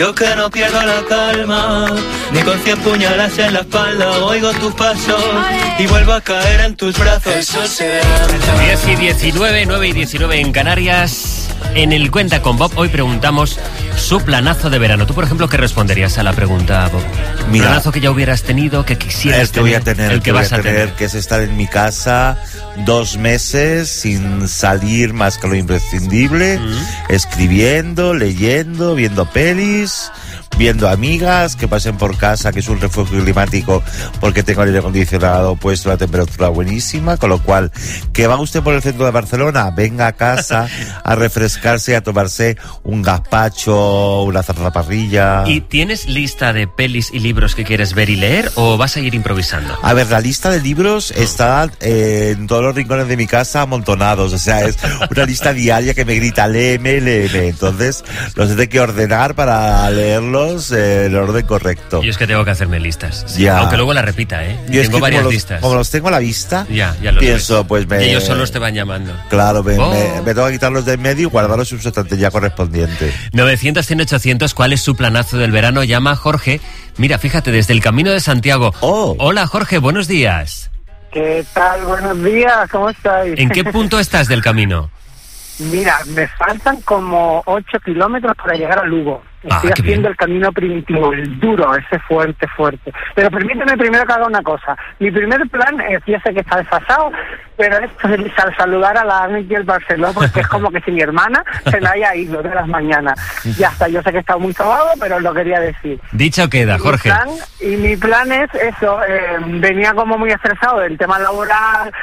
Speaker 17: Yo que no pierdo la calma, ni con 100 puñalas en la espalda, oigo tus pasos y vuelvo a caer en tus brazos. Eso será.
Speaker 2: 10 y 19, 9 y 19 en Canarias. En el Cuenta con Bob hoy preguntamos su planazo de verano. Tú, por ejemplo, ¿qué responderías a la pregunta, Bob?
Speaker 32: Mira,
Speaker 2: planazo que ya hubieras tenido, que quisieras
Speaker 32: el que voy a tener,
Speaker 2: el que vas a tener,
Speaker 32: que es estar en mi casa 2 meses sin salir más que lo imprescindible, escribiendo, leyendo, viendo pelis, viendo amigas que pasen por casa, que es un refugio climático porque tengo el aire acondicionado puesto, la temperatura buenísima, con lo cual, que va usted por el centro de Barcelona, venga a casa a refrescarse, a tomarse un gazpacho, una zarzaparrilla.
Speaker 2: ¿Y tienes lista de pelis y libros que quieres ver y leer o vas a ir improvisando?
Speaker 32: A ver, la lista de libros está en todos los rincones de mi casa amontonados, o sea, es una lista diaria que me grita léeme. Entonces los tengo que ordenar para leerlos en el orden correcto.
Speaker 2: Yo es que tengo que hacerme listas, sí.
Speaker 32: Ya.
Speaker 2: Aunque luego la repita, ¿eh?
Speaker 32: Yo
Speaker 2: tengo varias listas.
Speaker 32: Como los tengo a la vista,
Speaker 2: ya lo
Speaker 32: pienso,
Speaker 2: sabes.
Speaker 32: Pues
Speaker 2: y ellos solos te van llamando.
Speaker 32: Claro, me tengo que quitarlos de en medio y guardarlos en su estantería correspondiente.
Speaker 2: 900, 100, 800, ¿cuál es su planazo del verano? Llama a Jorge. Mira, fíjate, desde el Camino de Santiago. Hola, Jorge, buenos días.
Speaker 1: ¿Qué tal? Buenos días, ¿cómo estáis?
Speaker 2: ¿En qué punto estás del camino?
Speaker 1: Mira, me faltan como 8 kilómetros para llegar a Lugo. Estoy haciendo el camino primitivo, el duro, ese fuerte. Pero permíteme primero que haga una cosa. Mi primer plan es, ya sé que está desfasado, pero es saludar a la Ángel Barceló, porque es como que si mi hermana se la haya ido de las mañanas. Ya está, yo sé que está muy sobado, pero lo quería decir.
Speaker 2: Dicho queda, Jorge.
Speaker 1: Mi plan es eso, venía como muy estresado del tema laboral,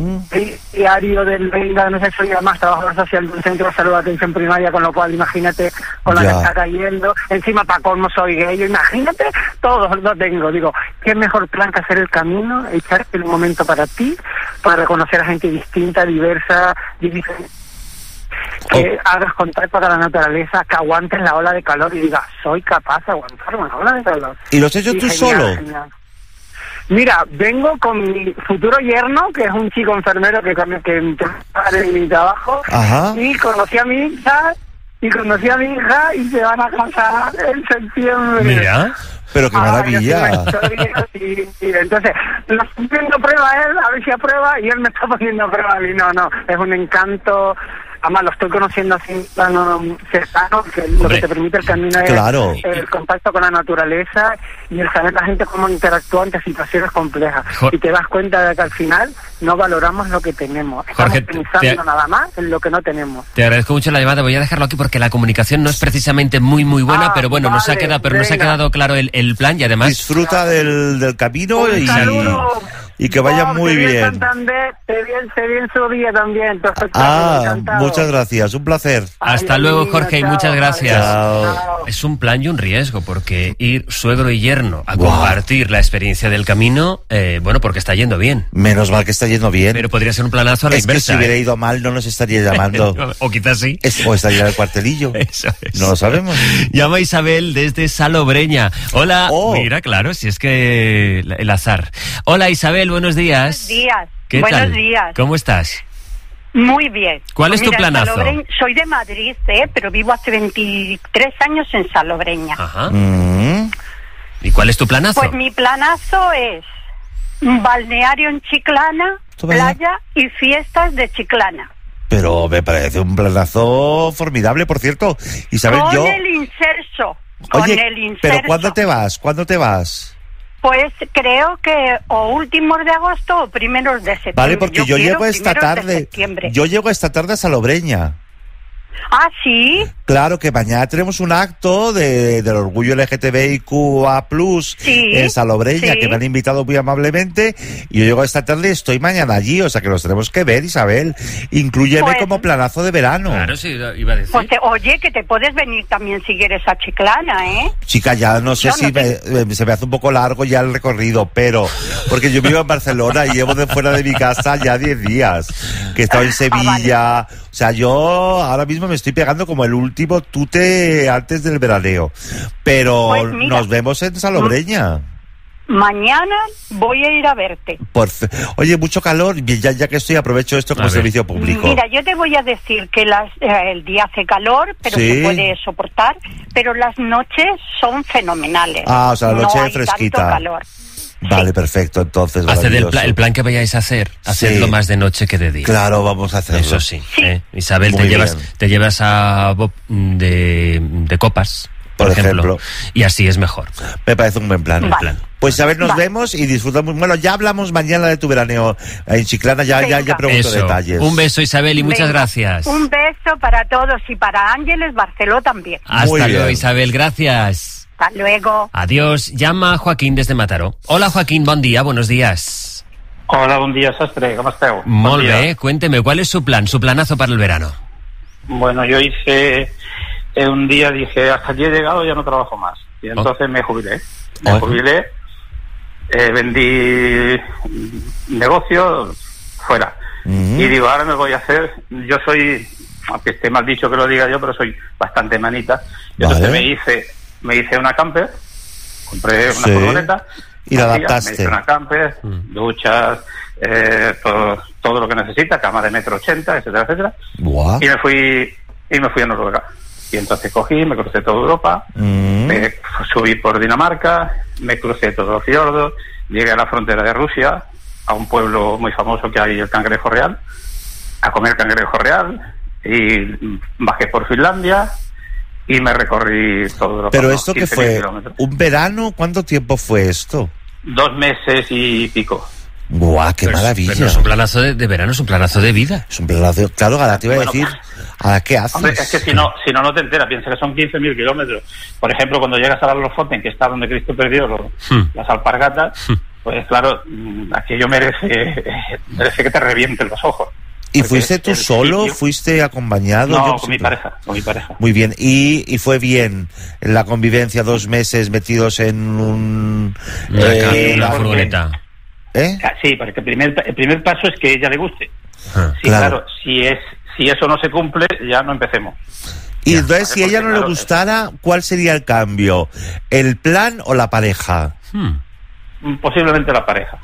Speaker 1: diario del venga, no sé, soy además trabajador social de un centro de salud de atención primaria, con lo cual imagínate con la que está cayendo. Encima para colmo soy gay, imagínate, todo lo tengo. Digo, qué mejor plan que hacer el camino, echarte un momento para ti, para reconocer a gente distinta, diversa, diferente, que hagas contacto con la naturaleza, que aguantes la ola de calor y digas, soy capaz de aguantar una ola de calor.
Speaker 32: ¿Y lo has hecho tú solo?
Speaker 1: Genial. Mira, vengo con mi futuro yerno, que es un chico enfermero que en mi trabajo. Ajá. Y conocí a mi hija y se van a casar en septiembre.
Speaker 2: Mira,
Speaker 32: pero qué maravilla.
Speaker 1: Y entonces, lo estoy poniendo a prueba a él, a ver si aprueba, y él me está poniendo a prueba a mí. No, es un encanto. Además, lo estoy conociendo así en plano cercano, que lo que te permite el camino es el contacto con la naturaleza y el saber la gente cómo interactúa ante situaciones complejas. Y te das cuenta de que al final no valoramos lo que tenemos. Estamos pensando nada más en lo que no tenemos.
Speaker 2: Te agradezco mucho la llamada. Voy a dejarlo aquí porque la comunicación no es precisamente muy buena, pero bueno, nos ha quedado claro el plan y además...
Speaker 32: Disfruta del camino y que vaya muy bien.
Speaker 1: Se bien su día también.
Speaker 32: Muchas gracias, un placer.
Speaker 2: Hasta luego, Jorge, y muchas gracias. Chao. Es un plan y un riesgo, porque ir suegro y yerno a compartir la experiencia del camino, porque está yendo bien.
Speaker 32: Menos mal que está yendo bien.
Speaker 2: Pero podría ser un planazo a la inversa.
Speaker 32: Es que si hubiera ido mal no nos estaría llamando.
Speaker 2: O quizás sí.
Speaker 32: O estaría en el cuartelillo.
Speaker 2: Eso es.
Speaker 32: No lo sabemos.
Speaker 2: Llama Isabel desde Salobreña. Hola. Mira, claro, si es que el azar. Hola, Isabel, buenos días.
Speaker 3: Buenos días.
Speaker 2: ¿Qué tal? Días. ¿Cómo estás?
Speaker 3: Muy bien.
Speaker 2: ¿Cuál es tu planazo?
Speaker 3: Soy de Madrid, pero vivo hace 23 años en Salobreña.
Speaker 2: Ajá. ¿Y cuál es tu planazo?
Speaker 3: Pues mi planazo es un balneario en Chiclana, playa y fiestas de Chiclana.
Speaker 32: Pero me parece un planazo formidable, por cierto. Isabel,
Speaker 3: con el inserso.
Speaker 32: Oye, pero ¿cuándo te vas?
Speaker 3: Pues creo que o últimos de agosto o primeros de septiembre.
Speaker 32: Vale, porque yo llego esta tarde. Yo llego esta tarde a Salobreña.
Speaker 3: ¿Ah, sí?
Speaker 32: Claro, que mañana tenemos un acto del orgullo LGTBIQA+, en Salobreña, que me han invitado muy amablemente, y yo llego esta tarde y estoy mañana allí, o sea que los tenemos que ver, Isabel. Inclúyeme como planazo de verano.
Speaker 2: Claro, sí, iba a decir.
Speaker 3: Pues oye, que te puedes venir también si quieres a Chiclana, ¿eh?
Speaker 32: Chica, ya no sé si se me hace un poco largo ya el recorrido, pero porque yo vivo en Barcelona y llevo de fuera de mi casa ya 10 días, que he estado en Sevilla, vale. O sea, yo ahora mismo me estoy pegando como el último tute antes del veraneo, pero pues mira, nos vemos en Salobreña.
Speaker 3: mañana voy a ir a verte.
Speaker 32: Oye, mucho calor, ya que estoy, aprovecho esto como servicio público.
Speaker 3: Mira, yo te voy a decir que el día hace calor, pero
Speaker 32: ¿Sí?
Speaker 3: se puede soportar, pero las noches son fenomenales.
Speaker 32: O sea, la noche
Speaker 3: no hay
Speaker 32: fresquita.
Speaker 3: tanto calor.
Speaker 32: Vale, perfecto, entonces.
Speaker 2: Haced el plan que vayáis a hacer, hacedlo más de noche que de día.
Speaker 32: Claro, vamos a hacerlo.
Speaker 2: Eso sí. Isabel, te llevas a Bob de copas, por ejemplo, y así es mejor.
Speaker 32: Me parece un buen plan.
Speaker 2: Vale.
Speaker 32: Pues a ver, nos vemos y disfrutamos. Bueno, ya hablamos mañana de tu veraneo en Chiclana, ya pregunto detalles.
Speaker 2: Un beso, Isabel, y muchas gracias.
Speaker 3: Un beso para todos y para Ángeles Barceló también.
Speaker 2: Hasta luego, Isabel, gracias.
Speaker 3: Hasta luego.
Speaker 2: Adiós. Llama Joaquín desde Mataró. Hola, Joaquín, bon dia, buenos días.
Speaker 6: Hola, bon dia, sastre, ¿cómo estás?
Speaker 2: Molt bé, cuénteme, ¿cuál es su planazo para el verano?
Speaker 6: Bueno, yo hice un día, dije, hasta aquí he llegado, ya no trabajo más. Y entonces me jubilé. Vendí negocio fuera. Y digo, ahora me voy a hacer, yo soy, aunque esté mal dicho que lo diga yo, pero soy bastante manita. Y entonces me hice una camper, compré una furgoneta
Speaker 32: y la adaptaste.
Speaker 6: Me hice una camper, duchas, todo lo que necesita, cama de 1,80 m, etcétera, etcétera. Y me fui a Noruega. Y entonces cogí, me crucé toda Europa, me subí por Dinamarca, me crucé todos los fiordos, llegué a la frontera de Rusia, a un pueblo muy famoso que hay, el Cangrejo Real, a comer cangrejo real, y bajé por Finlandia y me recorrí todo Europa.
Speaker 32: ¿Pero esto qué fue?
Speaker 6: Kilómetros.
Speaker 32: ¿Un verano? ¿Cuánto tiempo fue esto?
Speaker 6: 2 meses y pico.
Speaker 32: ¡Buah, qué maravilla!
Speaker 2: Pero no es un planazo de verano, es un planazo de vida.
Speaker 32: Es un planazo, claro, ahora te iba a decir, ¿a qué haces?
Speaker 6: Hombre, es que si no te enteras, piensa que son 15.000 kilómetros. Por ejemplo, cuando llegas a la Lofoten, que está donde Cristo perdió las alpargatas, pues claro, aquello merece que te revienten los ojos.
Speaker 32: ¿Y fuiste tú solo? ¿Fuiste acompañado?
Speaker 6: No, con mi pareja.
Speaker 32: Muy bien. ¿Y fue bien la convivencia 2 meses metidos en
Speaker 2: una furgoneta?
Speaker 6: Sí, porque el primer paso es que ella le guste. Sí, claro, si eso no se cumple, ya no empecemos.
Speaker 32: Y entonces, si a ella no le gustara, ¿cuál sería el cambio? ¿El plan o la pareja?
Speaker 6: Posiblemente la pareja.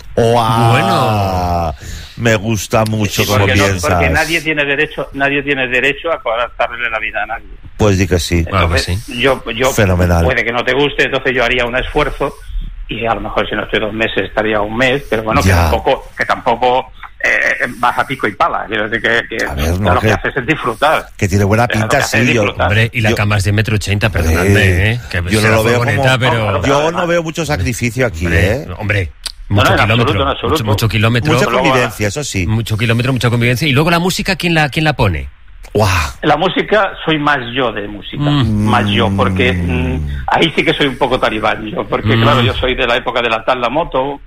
Speaker 32: Bueno, me gusta mucho como piensas.
Speaker 6: Porque nadie tiene derecho a coartarle la vida a nadie.
Speaker 32: Pues di que sí.
Speaker 6: Entonces, yo
Speaker 32: fenomenal.
Speaker 6: Puede que no te guste, entonces yo haría un esfuerzo y a lo mejor si no estoy 2 meses estaría 1 mes, pero bueno, que tampoco vas a pico y pala. Quiero decir que lo que haces es disfrutar.
Speaker 32: Que tiene buena pinta, sí.
Speaker 2: Hombre, y la cama es de 1,80 m, perdonadme, que
Speaker 32: yo no lo veo como,
Speaker 2: pero...
Speaker 32: Yo no veo mucho sacrificio aquí,
Speaker 2: Hombre, mucho kilómetro.
Speaker 32: Mucha convivencia, eso sí.
Speaker 2: Mucho kilómetro, mucha convivencia. Y luego la música, ¿quién la pone?
Speaker 6: La música, soy más yo de música, más yo, porque ahí sí que soy un poco talibán yo, porque claro, yo soy de la época de la tabla moto,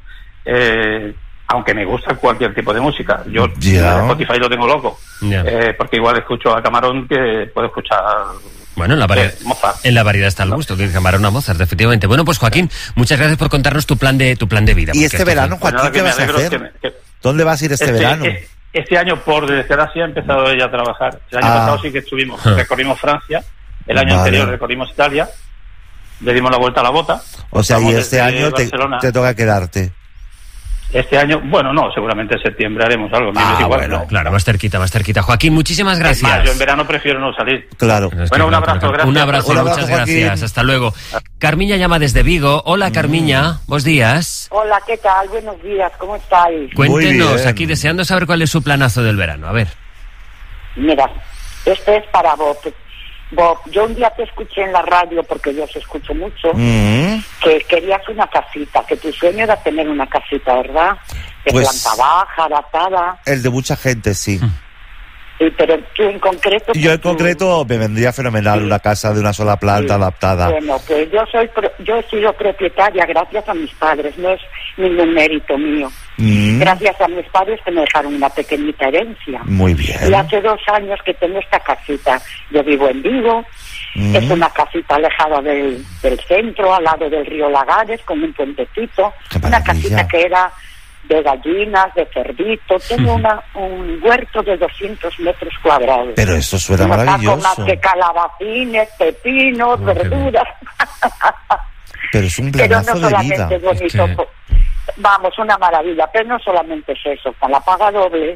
Speaker 6: aunque me gusta cualquier tipo de música. Yo Spotify lo tengo loco, porque igual escucho a Camarón que puedo escuchar...
Speaker 2: Bueno, en la variedad está el gusto, que Camarón a Mozart, efectivamente. Bueno, pues Joaquín, muchas gracias por contarnos tu plan de vida.
Speaker 32: ¿Y este verano, Joaquín, qué vas a hacer? ¿Dónde vas a ir este verano?
Speaker 6: Este año, por desgracia, he empezado ella a trabajar. El año pasado sí que recorrimos Francia, el año anterior recorrimos Italia, le dimos la vuelta a la bota.
Speaker 32: O sea, y este año te toca quedarte.
Speaker 6: Este año, bueno, no, seguramente en septiembre haremos algo.
Speaker 2: Claro, más cerquita. Joaquín, muchísimas gracias.
Speaker 6: Yo en verano prefiero no salir.
Speaker 32: Claro.
Speaker 6: Bueno, un abrazo, gracias.
Speaker 2: Un abrazo, muchas gracias. Hasta luego. Carmiña llama desde Vigo. Hola, Carmiña, buenos días.
Speaker 7: Hola, ¿qué tal? Buenos días, ¿cómo estáis?
Speaker 2: Cuéntenos, aquí deseando saber cuál es su planazo del verano. A ver.
Speaker 7: Mira, este es para Bob. Bob, yo un día te escuché en la radio, porque yo os escucho mucho, que querías una casita, que tu sueño era tener una casita, ¿verdad? De planta baja, adaptada.
Speaker 32: El de mucha gente, sí.
Speaker 7: Sí, pero tú en concreto...
Speaker 32: Yo en concreto me vendría fenomenal una casa de una sola planta adaptada.
Speaker 7: Bueno, pues yo he sido propietaria gracias a mis padres, no es ningún mérito mío. Gracias a mis padres que me dejaron una pequeñita herencia.
Speaker 32: Muy bien.
Speaker 7: Y hace 2 años que tengo esta casita. Yo vivo en Vigo, es una casita alejada del centro, al lado del río Lagares, con un puentecito. Una casita que era de gallinas, de cerdito. Tengo un huerto de 200 metros cuadrados.
Speaker 32: Pero eso suena maravilloso.
Speaker 7: Más que calabacines, pepinos, verduras.
Speaker 32: Pero es un planazo
Speaker 7: no
Speaker 32: de vida.
Speaker 7: Es bonito, vamos, una maravilla, pero no solamente es eso, con la paga doble.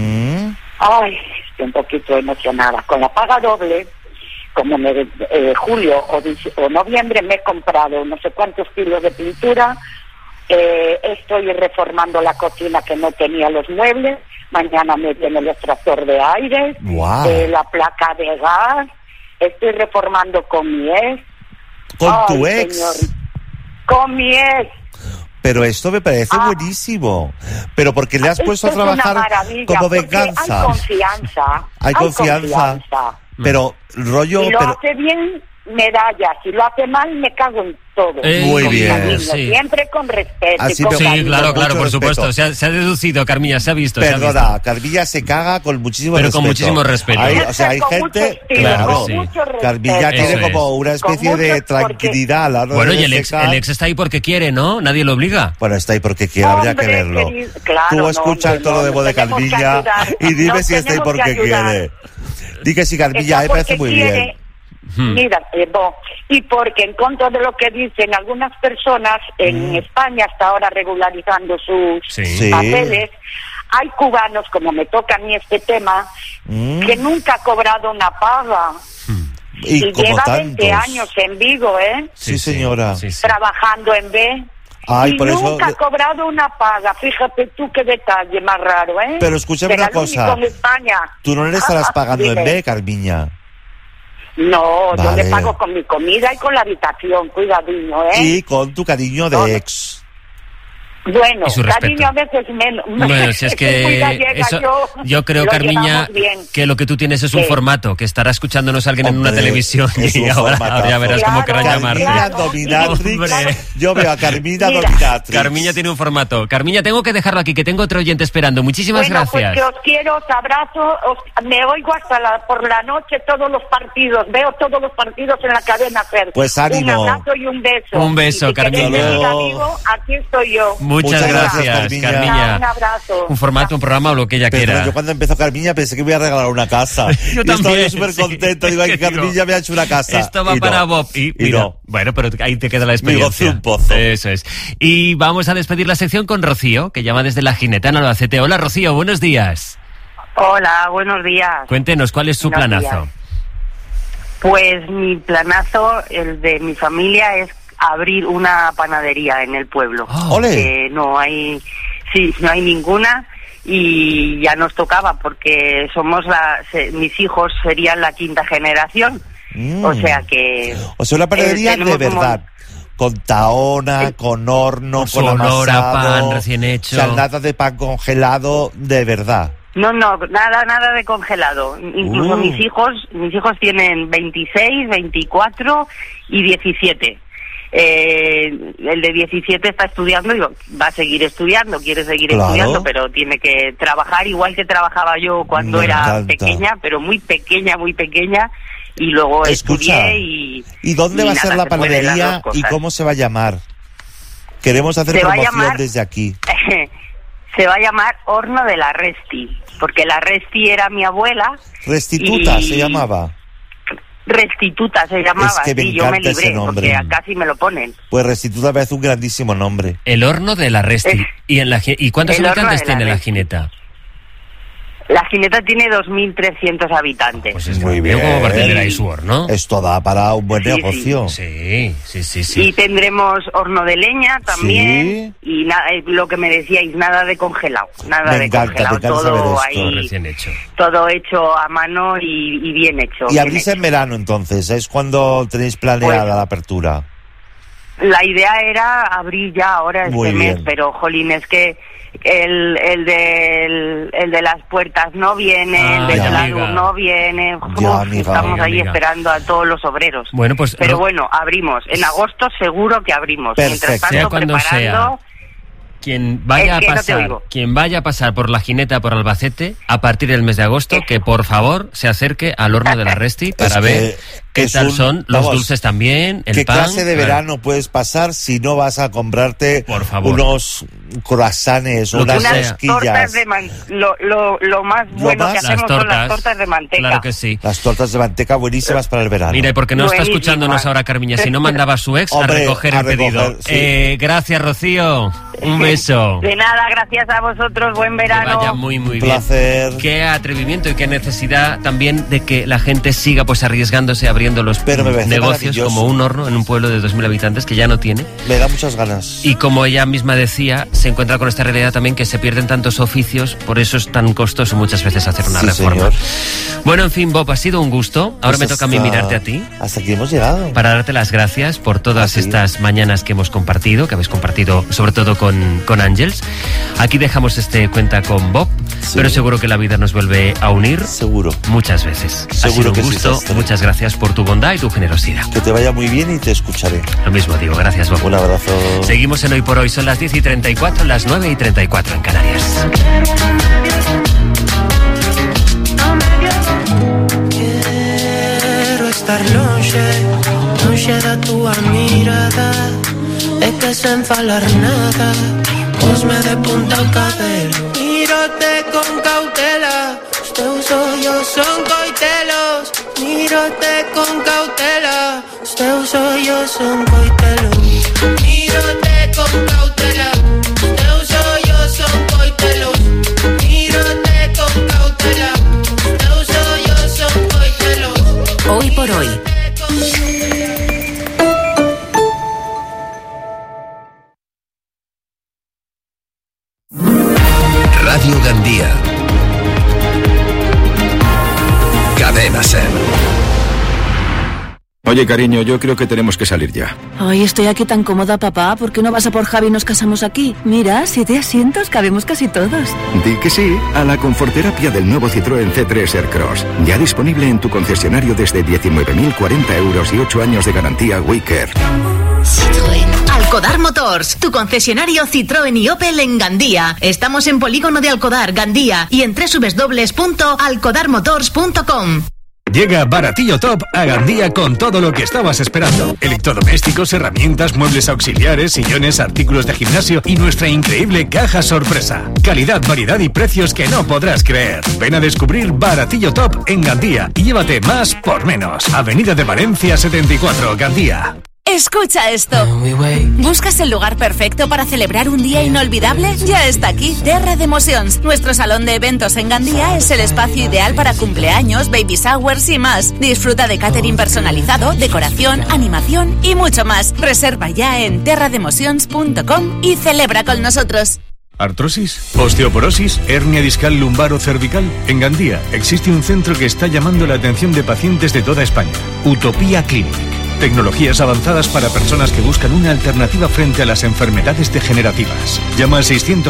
Speaker 7: Ay, estoy un poquito emocionada. Con la paga doble, como julio o noviembre me he comprado no sé cuántos kilos de pintura, estoy reformando la cocina que no tenía los muebles, mañana me viene el extractor de aire, la placa de gas, estoy reformando con mi ex.
Speaker 32: ¿Con tu ex?
Speaker 7: Señor, con mi ex.
Speaker 32: Pero esto me parece buenísimo. Pero porque le has puesto a trabajar como venganza.
Speaker 7: Hay confianza.
Speaker 32: Hay confianza. Pero rollo...
Speaker 7: Si lo hace bien, medallas. Si lo hace mal, me cago en todo.
Speaker 32: Muy bien.
Speaker 7: Cariño, siempre con respeto.
Speaker 32: Así
Speaker 7: con
Speaker 2: sí, claro, por
Speaker 32: respeto.
Speaker 2: supuesto. Se ha deducido, Carmilla, se ha visto.
Speaker 32: Perdona, Carmilla se caga con muchísimo respeto.
Speaker 2: Pero con muchísimo respeto.
Speaker 32: Hay gente... Claro, Carmilla tiene como una especie de tranquilidad.
Speaker 2: Bueno, y el ex está ahí porque quiere, ¿no? Nadie lo obliga.
Speaker 32: Bueno, está ahí porque quiere, habría que verlo. Tú escucha el tono de voz de Carmilla y dime si está ahí porque quiere. Di que sí, Carmilla, me parece muy bien.
Speaker 7: Mira, y porque en contra de lo que dicen algunas personas, en España está ahora regularizando sus papeles, hay cubanos, como me toca a mí este tema, que nunca ha cobrado una paga. Y lleva 20 años en Vigo, ¿eh?
Speaker 32: Sí, señora.
Speaker 7: Trabajando en B.
Speaker 32: Ay,
Speaker 7: y
Speaker 32: por
Speaker 7: nunca
Speaker 32: eso...
Speaker 7: ha cobrado una paga, fíjate tú qué detalle más raro, ¿eh?
Speaker 32: Pero escúchame una cosa,
Speaker 7: en España.
Speaker 32: tú no le estarás pagando en B, Carmiña.
Speaker 7: No,
Speaker 32: vale.
Speaker 7: Yo le pago con mi comida y con la habitación, cuidadinho, ¿eh?
Speaker 32: Y con tu cariño de ex.
Speaker 7: Bueno, cariño a veces menos.
Speaker 2: Bueno, si es que eso, yo creo, Carmiña, que lo que tú tienes es un formato, que estará escuchándonos alguien en una televisión y ahora ya verás cómo querrán llamarte.
Speaker 32: Carmiña Dominatrix. Yo veo a Carmiña Dominatrix.
Speaker 2: Carmiña tiene un formato. Carmiña, tengo que dejarlo aquí, que tengo otro oyente esperando. Muchísimas gracias.
Speaker 7: Pues que os quiero, os abrazo, me oigo hasta por la noche todos los partidos, veo todos los partidos en la cadena SER.
Speaker 32: Pues ánimo.
Speaker 7: Un abrazo y un beso.
Speaker 2: Un beso, Carmiña.
Speaker 7: Aquí estoy yo.
Speaker 2: Muchas gracias, Carmiña.
Speaker 7: Un abrazo.
Speaker 2: Un formato, un programa o lo que ella quiera.
Speaker 32: Yo cuando empezó Carmiña pensé que me iba a regalar una casa.
Speaker 2: Yo también.
Speaker 32: Estoy súper contento. Digo, que Carmiña me ha hecho una casa.
Speaker 2: Esto va para Bob. Y mira,
Speaker 32: no.
Speaker 2: Bueno, pero ahí te queda la experiencia.
Speaker 32: Un pozo.
Speaker 2: Eso es. Y vamos a despedir la sección con Rocío, que llama desde La Gineta, en Albacete. Hola, Rocío, buenos días.
Speaker 8: Hola, buenos días.
Speaker 2: Cuéntenos, ¿cuál es su planazo?
Speaker 8: Pues mi planazo, el de mi familia, es abrir una panadería en el pueblo. Que no hay ninguna y ya nos tocaba porque somos mis hijos serían la quinta generación. O sea que...
Speaker 32: O sea, una panadería de verdad. Con tahona, con horno, con
Speaker 2: olor a
Speaker 32: amasado,
Speaker 2: pan recién hecho.
Speaker 32: O sea, nada de pan congelado, de verdad.
Speaker 8: No, nada de congelado. Incluso mis hijos tienen 26, 24 y 17. El de 17 está estudiando y va a seguir estudiando, quiere seguir estudiando, pero tiene que trabajar igual que trabajaba yo cuando era pequeña, pero muy pequeña, y luego estudié
Speaker 32: ¿Y dónde va a ser la panadería y cómo se va a llamar? Queremos hacer promoción desde aquí.
Speaker 8: Se va a llamar Horno de la Resti, porque la Resti era mi abuela.
Speaker 32: Restituta se llamaba.
Speaker 8: Restituta se llamaba,
Speaker 32: es que me
Speaker 8: yo me libré,
Speaker 32: ese nombre.
Speaker 8: porque casi me lo ponen.
Speaker 32: Pues Restituta me parece un grandísimo nombre.
Speaker 2: El Horno de la Resti. ¿Y cuántos habitantes tiene La Gineta?
Speaker 8: La Gineta tiene 2.300 habitantes.
Speaker 2: Pues es muy bien. Como para tener ahí su horno.
Speaker 32: Esto da para un buen negocio.
Speaker 2: Sí.
Speaker 8: Y tendremos horno de leña también. Y lo que me decíais, nada de congelado. Congelado. Todo ahí.
Speaker 2: Recién hecho.
Speaker 8: Todo hecho a mano y bien hecho.
Speaker 32: Y abrís en verano entonces, ¿es cuando tenéis planeada la apertura?
Speaker 8: La idea era abrir ya ahora este mes, pero jolín, es que el de las puertas no viene, el de la luz no viene. Estamos ahí esperando a todos los obreros.
Speaker 2: Bueno, pues
Speaker 8: pero bueno, abrimos. En agosto seguro que abrimos.
Speaker 32: Perfecto.
Speaker 8: Mientras tanto, preparando.
Speaker 2: Quien vaya a pasar por La Gineta, por Albacete, a partir del mes de agosto, que por favor se acerque al Horno de la Resti para ver ¿Qué tal son los dulces también? El
Speaker 32: ¿Qué
Speaker 2: pan?
Speaker 32: clase de verano puedes pasar si no vas a comprarte unos croissants o unas rosquillas?
Speaker 8: Lo más bueno que hacemos son las tortas de manteca.
Speaker 2: Claro que sí.
Speaker 32: Las tortas de manteca buenísimas para el verano.
Speaker 2: Mira, porque no está escuchándonos ahora Carmiña, si no mandaba a su ex a recoger el pedido. Sí. Gracias, Rocío. Un beso.
Speaker 8: De nada, gracias a vosotros. Buen verano.
Speaker 2: Que vaya muy, muy bien.
Speaker 32: Placer.
Speaker 2: Qué atrevimiento y qué necesidad también de que la gente siga pues arriesgándose, abriendo los negocios como un horno en un pueblo de 2.000 habitantes que ya no tiene.
Speaker 32: Me da muchas ganas.
Speaker 2: Y como ella misma decía, se encuentra con esta realidad también que se pierden tantos oficios, por eso es tan costoso muchas veces hacer una reforma.
Speaker 32: Señor.
Speaker 2: Bueno, en fin, Bob, ha sido un gusto. Ahora
Speaker 32: Pues
Speaker 2: me toca a mí mirarte a ti.
Speaker 32: Hasta aquí hemos llegado.
Speaker 2: Para darte las gracias por todas estas mañanas que hemos compartido, que habéis compartido sobre todo con Ángels. Aquí dejamos este cuenta con Bob, pero seguro que la vida nos vuelve a unir.
Speaker 32: Seguro.
Speaker 2: Muchas veces.
Speaker 32: Seguro
Speaker 2: ha sido
Speaker 32: que
Speaker 2: un gusto.
Speaker 32: Sí,
Speaker 2: muchas gracias por tu bondad y tu generosidad.
Speaker 32: Que te vaya muy bien y te escucharé.
Speaker 2: Lo mismo digo, gracias, Bob.
Speaker 32: Un abrazo.
Speaker 2: Seguimos en Hoy por Hoy, son las 10:34, las 9:34 en Canarias.
Speaker 10: Quiero estar longe da tua mirada, é que sen falar nada, posme de punta o cabelo. Mírote con cautela, os teus ollos son coitelos. Mírote con cautela, os teus ollos son coitelos. Mírote con cautela, os teus ollos son coitelos. Mírote con cautela, os teus ollos son coitelos.
Speaker 15: Hoy por hoy.
Speaker 28: Radio Gandía. Cadena SER.
Speaker 11: Oye, cariño, yo creo que tenemos que salir ya.
Speaker 12: Ay, estoy aquí tan cómoda, papá. ¿Por qué no vas a por Javi y nos casamos aquí? Mira, 7 asientos, cabemos casi todos.
Speaker 11: Di que sí a la conforterapia del nuevo Citroën C3 Aircross. Ya disponible en tu concesionario desde 19.040 euros y 8 años de garantía WeCare.
Speaker 15: Citroën. Alcodar Motors, tu concesionario Citroën y Opel en Gandía. Estamos en Polígono de Alcodar, Gandía, y en www.alcodarmotors.com.
Speaker 14: Llega Baratillo Top a Gandía con todo lo que estabas esperando. Electrodomésticos, herramientas, muebles auxiliares, sillones, artículos de gimnasio y nuestra increíble caja sorpresa. Calidad, variedad y precios que no podrás creer. Ven a descubrir Baratillo Top en Gandía y llévate más por menos. Avenida de Valencia 74, Gandía.
Speaker 18: Escucha esto. ¿Buscas el lugar perfecto para celebrar un día inolvidable? Ya está aquí, Terra de Emocions. Nuestro salón de eventos en Gandía es el espacio ideal para cumpleaños, baby showers y más. Disfruta de catering personalizado, decoración, animación y mucho más. Reserva ya en terrademotions.com y celebra con nosotros.
Speaker 14: ¿Artrosis? ¿Osteoporosis? ¿Hernia discal lumbar o cervical? En Gandía existe un centro que está llamando la atención de pacientes de toda España. Utopía Clinic. Tecnologías avanzadas para personas que buscan una alternativa frente a las enfermedades degenerativas. Llama al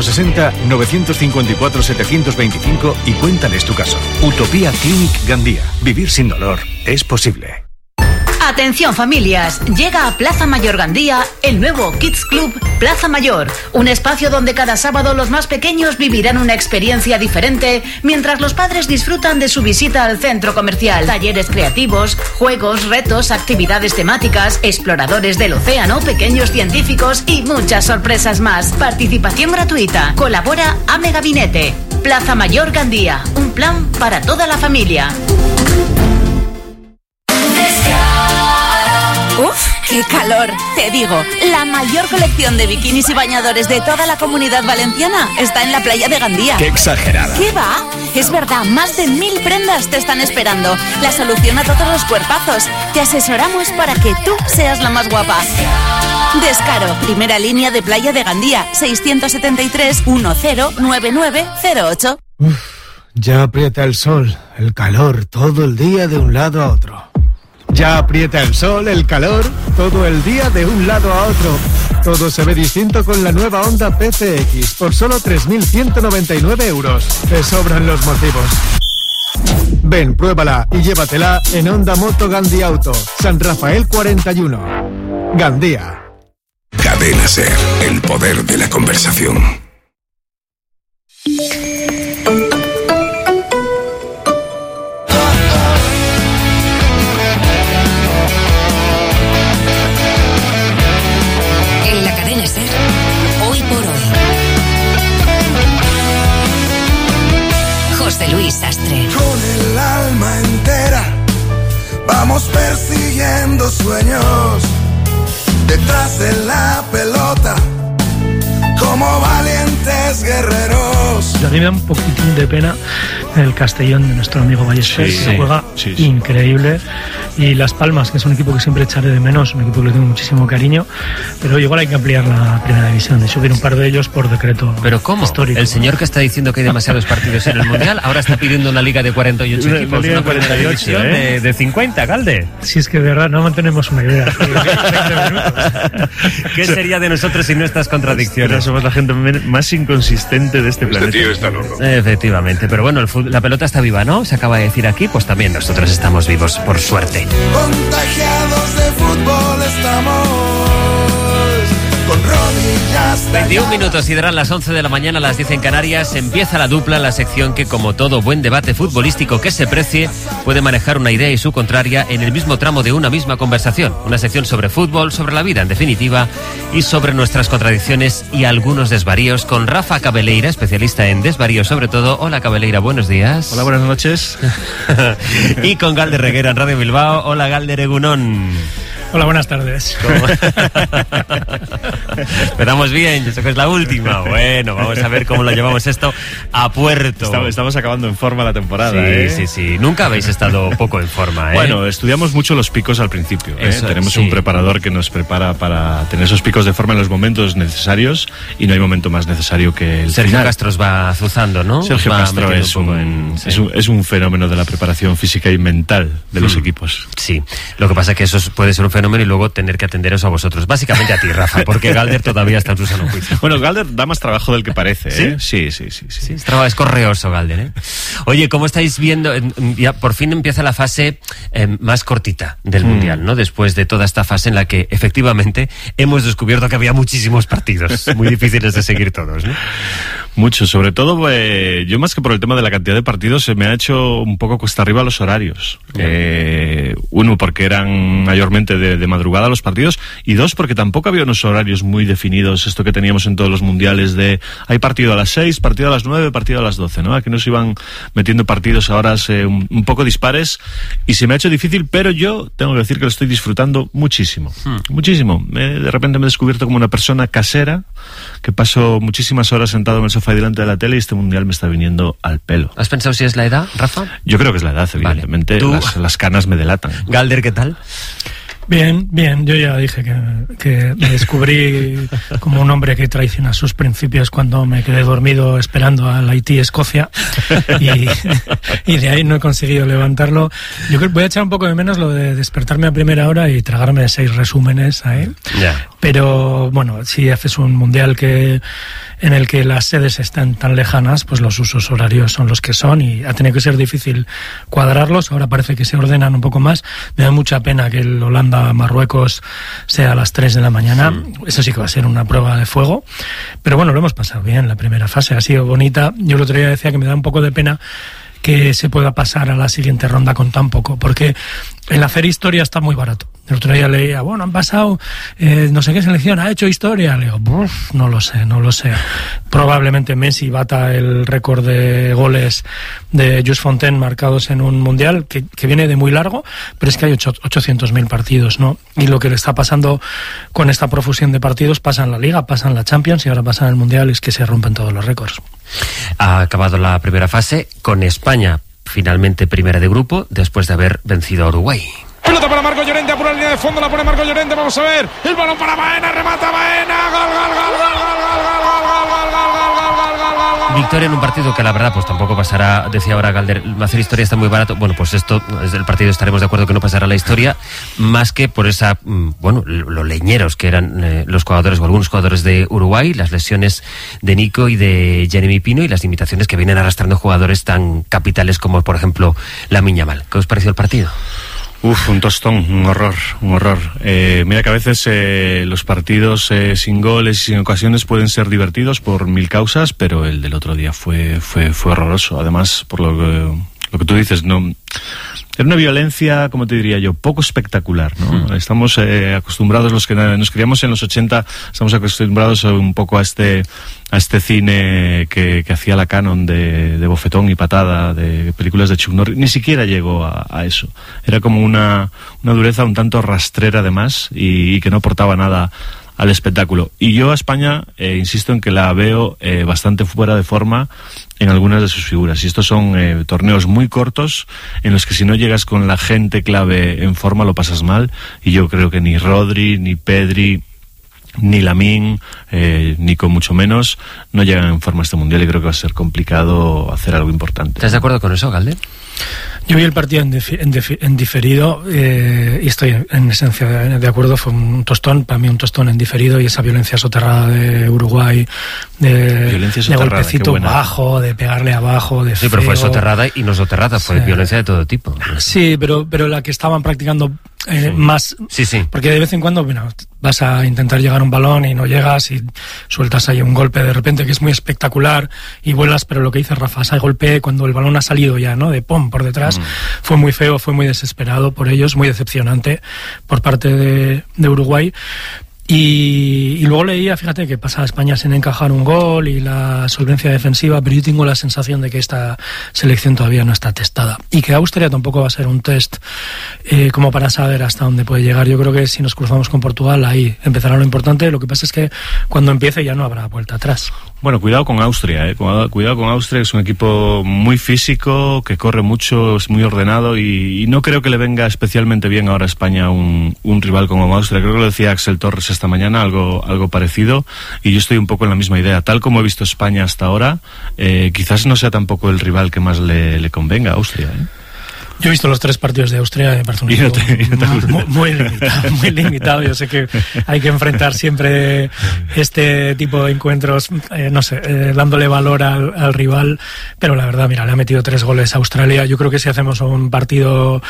Speaker 14: 660-954-725 y cuéntales tu caso. Utopía Clinic Gandía. Vivir sin dolor es posible.
Speaker 15: Atención familias, llega a Plaza Mayor Gandía el nuevo Kids Club Plaza Mayor, un espacio donde cada sábado los más pequeños vivirán una experiencia diferente mientras los padres disfrutan de su visita al centro comercial. Talleres creativos, juegos, retos, actividades temáticas, exploradores del océano, pequeños científicos y muchas sorpresas más. Participación gratuita. Colabora AME Gabinete. Plaza Mayor Gandía, un plan para toda la familia.
Speaker 18: ¡Uf! ¡Qué calor! Te digo, la mayor colección de bikinis y bañadores de toda la Comunidad Valenciana está en la playa de Gandía.
Speaker 11: ¡Qué exagerada!
Speaker 18: ¿Qué va? Es verdad, más de 1000 prendas te están esperando. La solución a todos los cuerpazos. Te asesoramos para que tú seas la más guapa. Descaro, primera línea de playa de Gandía, 673 109908.
Speaker 19: Ya aprieta el sol, el calor, todo el día de un lado a otro. Ya aprieta el sol, el calor, todo el día de un lado a otro. Todo se ve distinto con la nueva Honda PCX por solo 3.199 euros. Te sobran los motivos. Ven, pruébala y llévatela en Honda Moto Gandía Auto, San Rafael 41. Gandía.
Speaker 28: Cadena SER, el poder de la conversación.
Speaker 31: José Luis Sastre.
Speaker 4: Con el alma entera vamos persiguiendo sueños detrás de la pelota como valientes guerreros.
Speaker 9: A mí me da un poquitín de pena el Castellón de nuestro amigo Ballester, que juega increíble, y Las Palmas, que es un equipo que siempre echaré de menos, un equipo que le tengo muchísimo cariño, pero igual hay que ampliar la primera división, de subir un par de ellos por decreto.
Speaker 2: ¿Pero cómo? Histórico. El señor que está diciendo que hay demasiados partidos en el Mundial ahora está pidiendo una liga de 48 equipos, una 48 de 50, Galder.
Speaker 9: Si es que de verdad no mantenemos una idea.
Speaker 2: ¿Qué sería de nosotros sin estas contradicciones?
Speaker 9: Somos la gente más inconsistente de este planeta.
Speaker 20: Tío está loco.
Speaker 2: Efectivamente, pero bueno, la pelota está viva, ¿no? Se acaba de decir aquí, pues también nosotros estamos vivos, por suerte.
Speaker 4: Contagiados de fútbol estamos, con rodillas.
Speaker 2: 21 minutos y darán las 11 de la mañana, las 10 en Canarias. Empieza la dupla, la sección que, como todo buen debate futbolístico que se precie, puede manejar una idea y su contraria en el mismo tramo de una misma conversación. Una sección sobre fútbol, sobre la vida en definitiva, y sobre nuestras contradicciones y algunos desvaríos, con Rafa Cabeleira, especialista en desvaríos sobre todo. Hola Cabeleira, buenos días.
Speaker 9: Hola, buenas noches.
Speaker 2: Y con Galder Reguera en Radio Bilbao. Hola Galder Egunon.
Speaker 9: Hola, buenas tardes.
Speaker 2: Empezamos bien, yo sé que es la última. Bueno, vamos a ver cómo lo llevamos esto a puerto.
Speaker 9: Estamos acabando en forma la temporada,
Speaker 2: Sí. Nunca habéis estado poco en forma,
Speaker 9: Bueno, estudiamos mucho los picos al principio, Tenemos un preparador que nos prepara para tener esos picos de forma en los momentos necesarios, y no hay momento más necesario que el
Speaker 2: Sergio
Speaker 9: final.
Speaker 2: Castro os va azuzando, ¿no?
Speaker 9: Sergio Castro es un fenómeno de la preparación física y mental de los equipos.
Speaker 2: Sí, lo que pasa es que eso puede ser un fenómeno y luego tener que atenderos a vosotros. Básicamente a ti, Rafa, porque Galder todavía está en su sano juicio.
Speaker 9: Bueno, Galder da más trabajo del que parece,
Speaker 2: Sí. Sí, es correoso, Galder, Oye, ¿cómo estáis viendo? Ya por fin empieza la fase más cortita del Mundial, ¿no? Después de toda esta fase en la que efectivamente hemos descubierto que había muchísimos partidos, muy difíciles de seguir todos, ¿no?
Speaker 9: Mucho, sobre todo, yo más que por el tema de la cantidad de partidos, se me ha hecho un poco cuesta arriba los horarios. Uno, porque eran mayormente de madrugada los partidos, y dos, porque tampoco había unos horarios muy definidos, esto que teníamos en todos los mundiales de hay partido a las 6, partido a las 9, partido a las 12, ¿no? Aquí nos iban metiendo partidos a horas un poco dispares, y se me ha hecho difícil, pero yo tengo que decir que lo estoy disfrutando muchísimo. Muchísimo. De repente me he descubierto como una persona casera, que paso muchísimas horas sentado en el sofá y delante de la tele, y este mundial me está viniendo al pelo.
Speaker 2: ¿Has pensado si es la edad, Rafa?
Speaker 9: Yo creo que es la edad, evidentemente.
Speaker 2: Vale.
Speaker 9: Las canas me delatan.
Speaker 2: Galder, ¿qué tal?
Speaker 9: Bien, yo ya dije que me descubrí como un hombre que traiciona sus principios cuando me quedé dormido esperando al Haití-Escocia, y de ahí no he conseguido levantarlo. Yo creo que voy a echar un poco de menos lo de despertarme a primera hora y tragarme 6 resúmenes ahí. Pero bueno, si haces un mundial en el que las sedes están tan lejanas, pues los usos horarios son los que son, y ha tenido que ser difícil cuadrarlos. Ahora parece que se ordenan un poco más. Me da mucha pena que el Holanda-Marruecos sea a las 3 de la mañana. Eso sí que va a ser una prueba de fuego. Pero bueno, lo hemos pasado bien. La primera fase ha sido bonita. Yo el otro día decía que me da un poco de pena que se pueda pasar a la siguiente ronda con tan poco, porque el hacer historia está muy barato. El otro día leía, bueno, han pasado no sé qué selección, ha hecho historia. Le digo, no lo sé. Probablemente Messi bata el récord de goles de Just Fontaine marcados en un mundial que viene de muy largo, pero es que hay 800.000 partidos, ¿no? Y lo que le está pasando con esta profusión de partidos pasa en la Liga, pasa en la Champions y ahora pasa en el Mundial, y es que se rompen todos los récords.
Speaker 2: Ha acabado la primera fase con España finalmente primera de grupo después de haber vencido a Uruguay.
Speaker 21: Pelota para Marco Llorente, apura la línea de fondo, la pone Marco Llorente, vamos a ver, el balón para Baena, remata Baena, gol.
Speaker 2: Victoria en un partido que la verdad pues tampoco pasará, decía ahora Galder, hacer historia está muy barato. Bueno, pues esto, desde el partido estaremos de acuerdo que no pasará la historia, más que por esa, bueno, lo leñeros que eran los jugadores o algunos jugadores de Uruguay, las lesiones de Nico y de Jeremy Pino y las limitaciones que vienen arrastrando jugadores tan capitales como por ejemplo Lamine Yamal. ¿Qué os pareció el partido?
Speaker 9: Un tostón, un horror. Mira que a veces los partidos sin goles y sin ocasiones pueden ser divertidos por mil causas, pero el del otro día fue horroroso. Además, por lo que tú dices, no
Speaker 5: era una violencia, como te diría yo, poco espectacular, ¿no? Estamos acostumbrados, los que nos criamos en los 80, estamos acostumbrados un poco a este cine que hacía la Canon de bofetón y patada, de películas de Chuck Norris. Ni siquiera llegó a eso. Era como una dureza un tanto rastrera además y que no aportaba nada al espectáculo. Y yo a España insisto en que la veo bastante fuera de forma en algunas de sus figuras. Y estos son torneos muy cortos en los que si no llegas con la gente clave en forma lo pasas mal. Y yo creo que ni Rodri, ni Pedri, ni Lamine, Nico mucho menos, no llegan en forma a este mundial, y creo que va a ser complicado hacer algo importante.
Speaker 2: ¿Estás de acuerdo con eso, Galder?
Speaker 9: Yo vi el partido en diferido y estoy en esencia de acuerdo. Fue un tostón, para mí un tostón en diferido, y esa violencia soterrada de Uruguay, de golpecito bajo, de pegarle abajo, de
Speaker 2: sí, pero fue soterrada y no soterrada, fue violencia de todo tipo.
Speaker 9: Sí, pero la que estaban practicando más, porque de vez en cuando vas a intentar llegar a un balón y no llegas y sueltas ahí un golpe de repente que es muy espectacular y vuelas, pero lo que dice Rafa, ese golpe cuando el balón ha salido ya, ¿no? De pom por detrás, fue muy feo, fue muy desesperado por ellos, muy decepcionante por parte de Uruguay. Y luego leía, fíjate, que pasa a España sin encajar un gol y la solvencia defensiva, pero yo tengo la sensación de que esta selección todavía no está testada y que Austria tampoco va a ser un test como para saber hasta dónde puede llegar. Yo creo que si nos cruzamos con Portugal, ahí empezará lo importante. Lo que pasa es que cuando empiece ya no habrá vuelta atrás.
Speaker 5: Bueno, cuidado con Austria, cuidado con Austria, es un equipo muy físico, que corre mucho, es muy ordenado y no creo que le venga especialmente bien ahora a España un rival como Austria. Creo que lo decía Axel Torres esta mañana, algo parecido, y yo estoy un poco en la misma idea. Tal como he visto España hasta ahora, quizás no sea tampoco el rival que más le convenga a Austria,
Speaker 9: Yo he visto los 3 partidos de Austria, me parece un equipo muy limitado. Yo sé que hay que enfrentar siempre este tipo de encuentros, dándole valor al rival, pero la verdad, mira, le ha metido 3 goles a Australia. Yo creo que si hacemos un partido,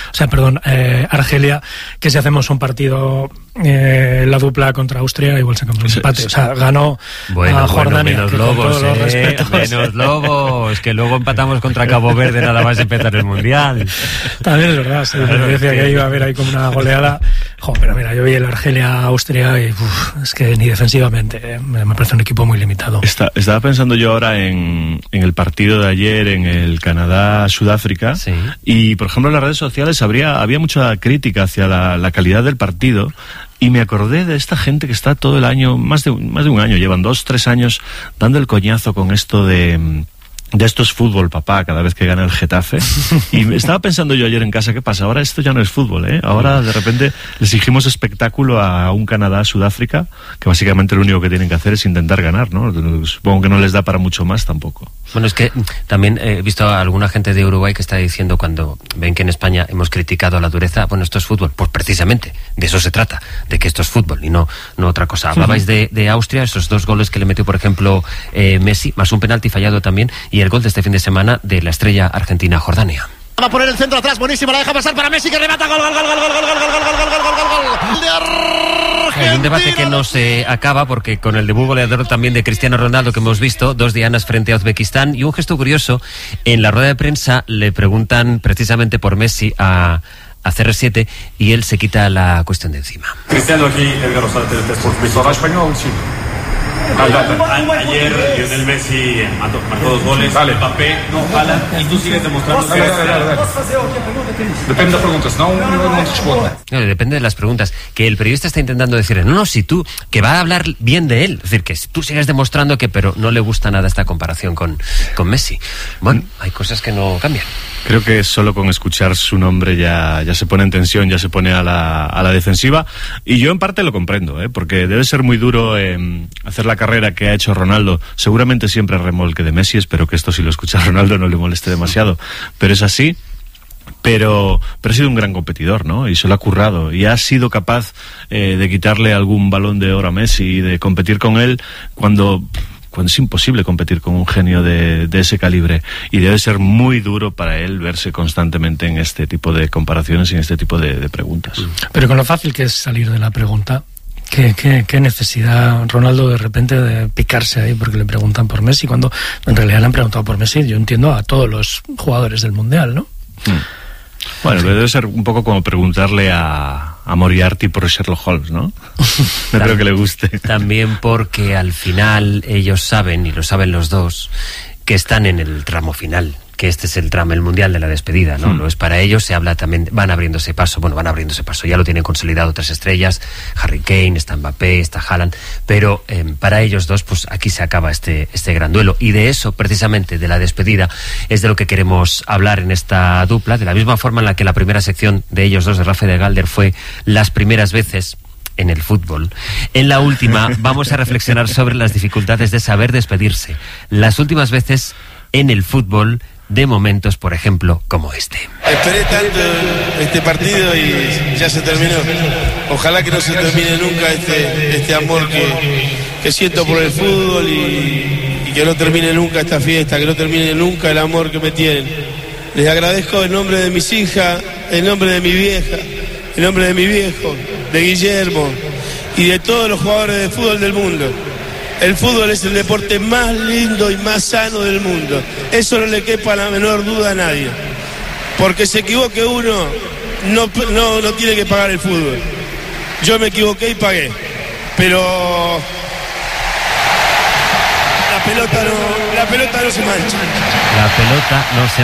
Speaker 9: Argelia, que si hacemos un partido la dupla contra Austria, igual sacamos un empate. O sea, ganó a Jordania.
Speaker 2: Menos lobos, menos lobos, que luego empatamos contra Cabo Verde nada más empezar el Mundial.
Speaker 9: También es verdad, me decía que iba a haber ahí como una goleada. Pero mira, yo vi el Argelia-Austria y es que ni defensivamente me parece un equipo muy limitado.
Speaker 5: Estaba pensando yo ahora en el partido de ayer, en el Canadá-Sudáfrica, y por ejemplo en las redes sociales había mucha crítica hacia la calidad del partido. Y me acordé de esta gente que está todo el año, más de un año, llevan 2-3 años dando el coñazo con esto de esto es fútbol, papá, cada vez que gana el Getafe. Y me estaba pensando yo ayer en casa, ¿qué pasa? Ahora esto ya no es fútbol, Ahora de repente le exigimos espectáculo a un Canadá-Sudáfrica, que básicamente lo único que tienen que hacer es intentar ganar, ¿no? Supongo que no les da para mucho más tampoco.
Speaker 2: Bueno, es que también he visto a alguna gente de Uruguay que está diciendo, cuando ven que en España hemos criticado la dureza, bueno, esto es fútbol. Pues precisamente de eso se trata, de que esto es fútbol y no otra cosa. Hablabais de Austria, esos 2 goles que le metió, por ejemplo, Messi, más un penalti fallado también, y el gol de este fin de semana de la estrella argentina Jordania.
Speaker 13: Va a poner el centro atrás, buenísimo, la deja pasar para Messi, que remata, gol de Argentina.
Speaker 2: Hay un debate que no se acaba, porque con el debut goleador también de Cristiano Ronaldo que hemos visto, 2 dianas frente a Uzbekistán, y un gesto curioso, en la rueda de prensa le preguntan precisamente por Messi a CR7 y él se quita la cuestión de encima.
Speaker 16: Cristiano, aquí Edgar Rosales de Sport. ¿Me habla español? Sí. Ayer Lionel Messi marcó 2 goles, Mbappé no jala, y tú sigues demostrando que depende de las preguntas,
Speaker 2: depende de las preguntas, que el periodista está intentando decirle, no, si tú, que va a hablar bien de él, es decir, que tú sigues demostrando que, pero no le gusta nada esta comparación con Messi. Bueno, hay cosas que no cambian.
Speaker 5: Creo que solo con escuchar su nombre ya se pone en tensión, ya se pone a la defensiva, y yo en parte lo comprendo, porque debe ser muy duro hacer la carrera que ha hecho Ronaldo, seguramente siempre a remolque de Messi. Espero que esto, si lo escucha Ronaldo, no le moleste demasiado, pero es así. Pero ha sido un gran competidor, ¿no? Y se lo ha currado, y ha sido capaz de quitarle algún balón de oro a Messi y de competir con él cuando es imposible competir con un genio de ese calibre, y debe ser muy duro para él verse constantemente en este tipo de comparaciones y en este tipo de preguntas.
Speaker 9: Pero con lo fácil que es salir de la pregunta, ¿qué necesidad Ronaldo de repente de picarse ahí porque le preguntan por Messi, cuando en realidad le han preguntado por Messi? Yo entiendo a todos los jugadores del Mundial, ¿no?
Speaker 5: Bueno, pero debe ser un poco como preguntarle a Moriarty por Sherlock Holmes, ¿no? No creo que le guste.
Speaker 2: También porque al final ellos saben, y lo saben los dos, que están en el tramo final, que este es el tramo, el mundial de la despedida, ¿no? Lo es para ellos, se habla también, van abriéndose paso, ya lo tienen consolidado 3 estrellas, Harry Kane, está Mbappé, está Haaland, pero para ellos dos, pues aquí se acaba este gran duelo, y de eso, precisamente, de la despedida, es de lo que queremos hablar en esta dupla, de la misma forma en la que la primera sección de ellos dos, de Rafa y de Galder, fue las primeras veces en el fútbol. En la última vamos a reflexionar sobre las dificultades de saber despedirse, las últimas veces en el fútbol, de momentos, por ejemplo, como este.
Speaker 1: Esperé tanto este partido y ya se terminó. Ojalá que no se termine nunca este amor que siento por el fútbol y que no termine nunca esta fiesta, que no termine nunca el amor que me tienen. Les agradezco en nombre de mis hijas, en nombre de mi vieja, en nombre de mi viejo, de Guillermo y de todos los jugadores de fútbol del mundo. El fútbol es el deporte más lindo y más sano del mundo. Eso no le quepa la menor duda a nadie. Porque se equivoque uno, no tiene que pagar el fútbol. Yo me equivoqué y pagué. Pero la pelota no se mancha.
Speaker 2: La pelota no se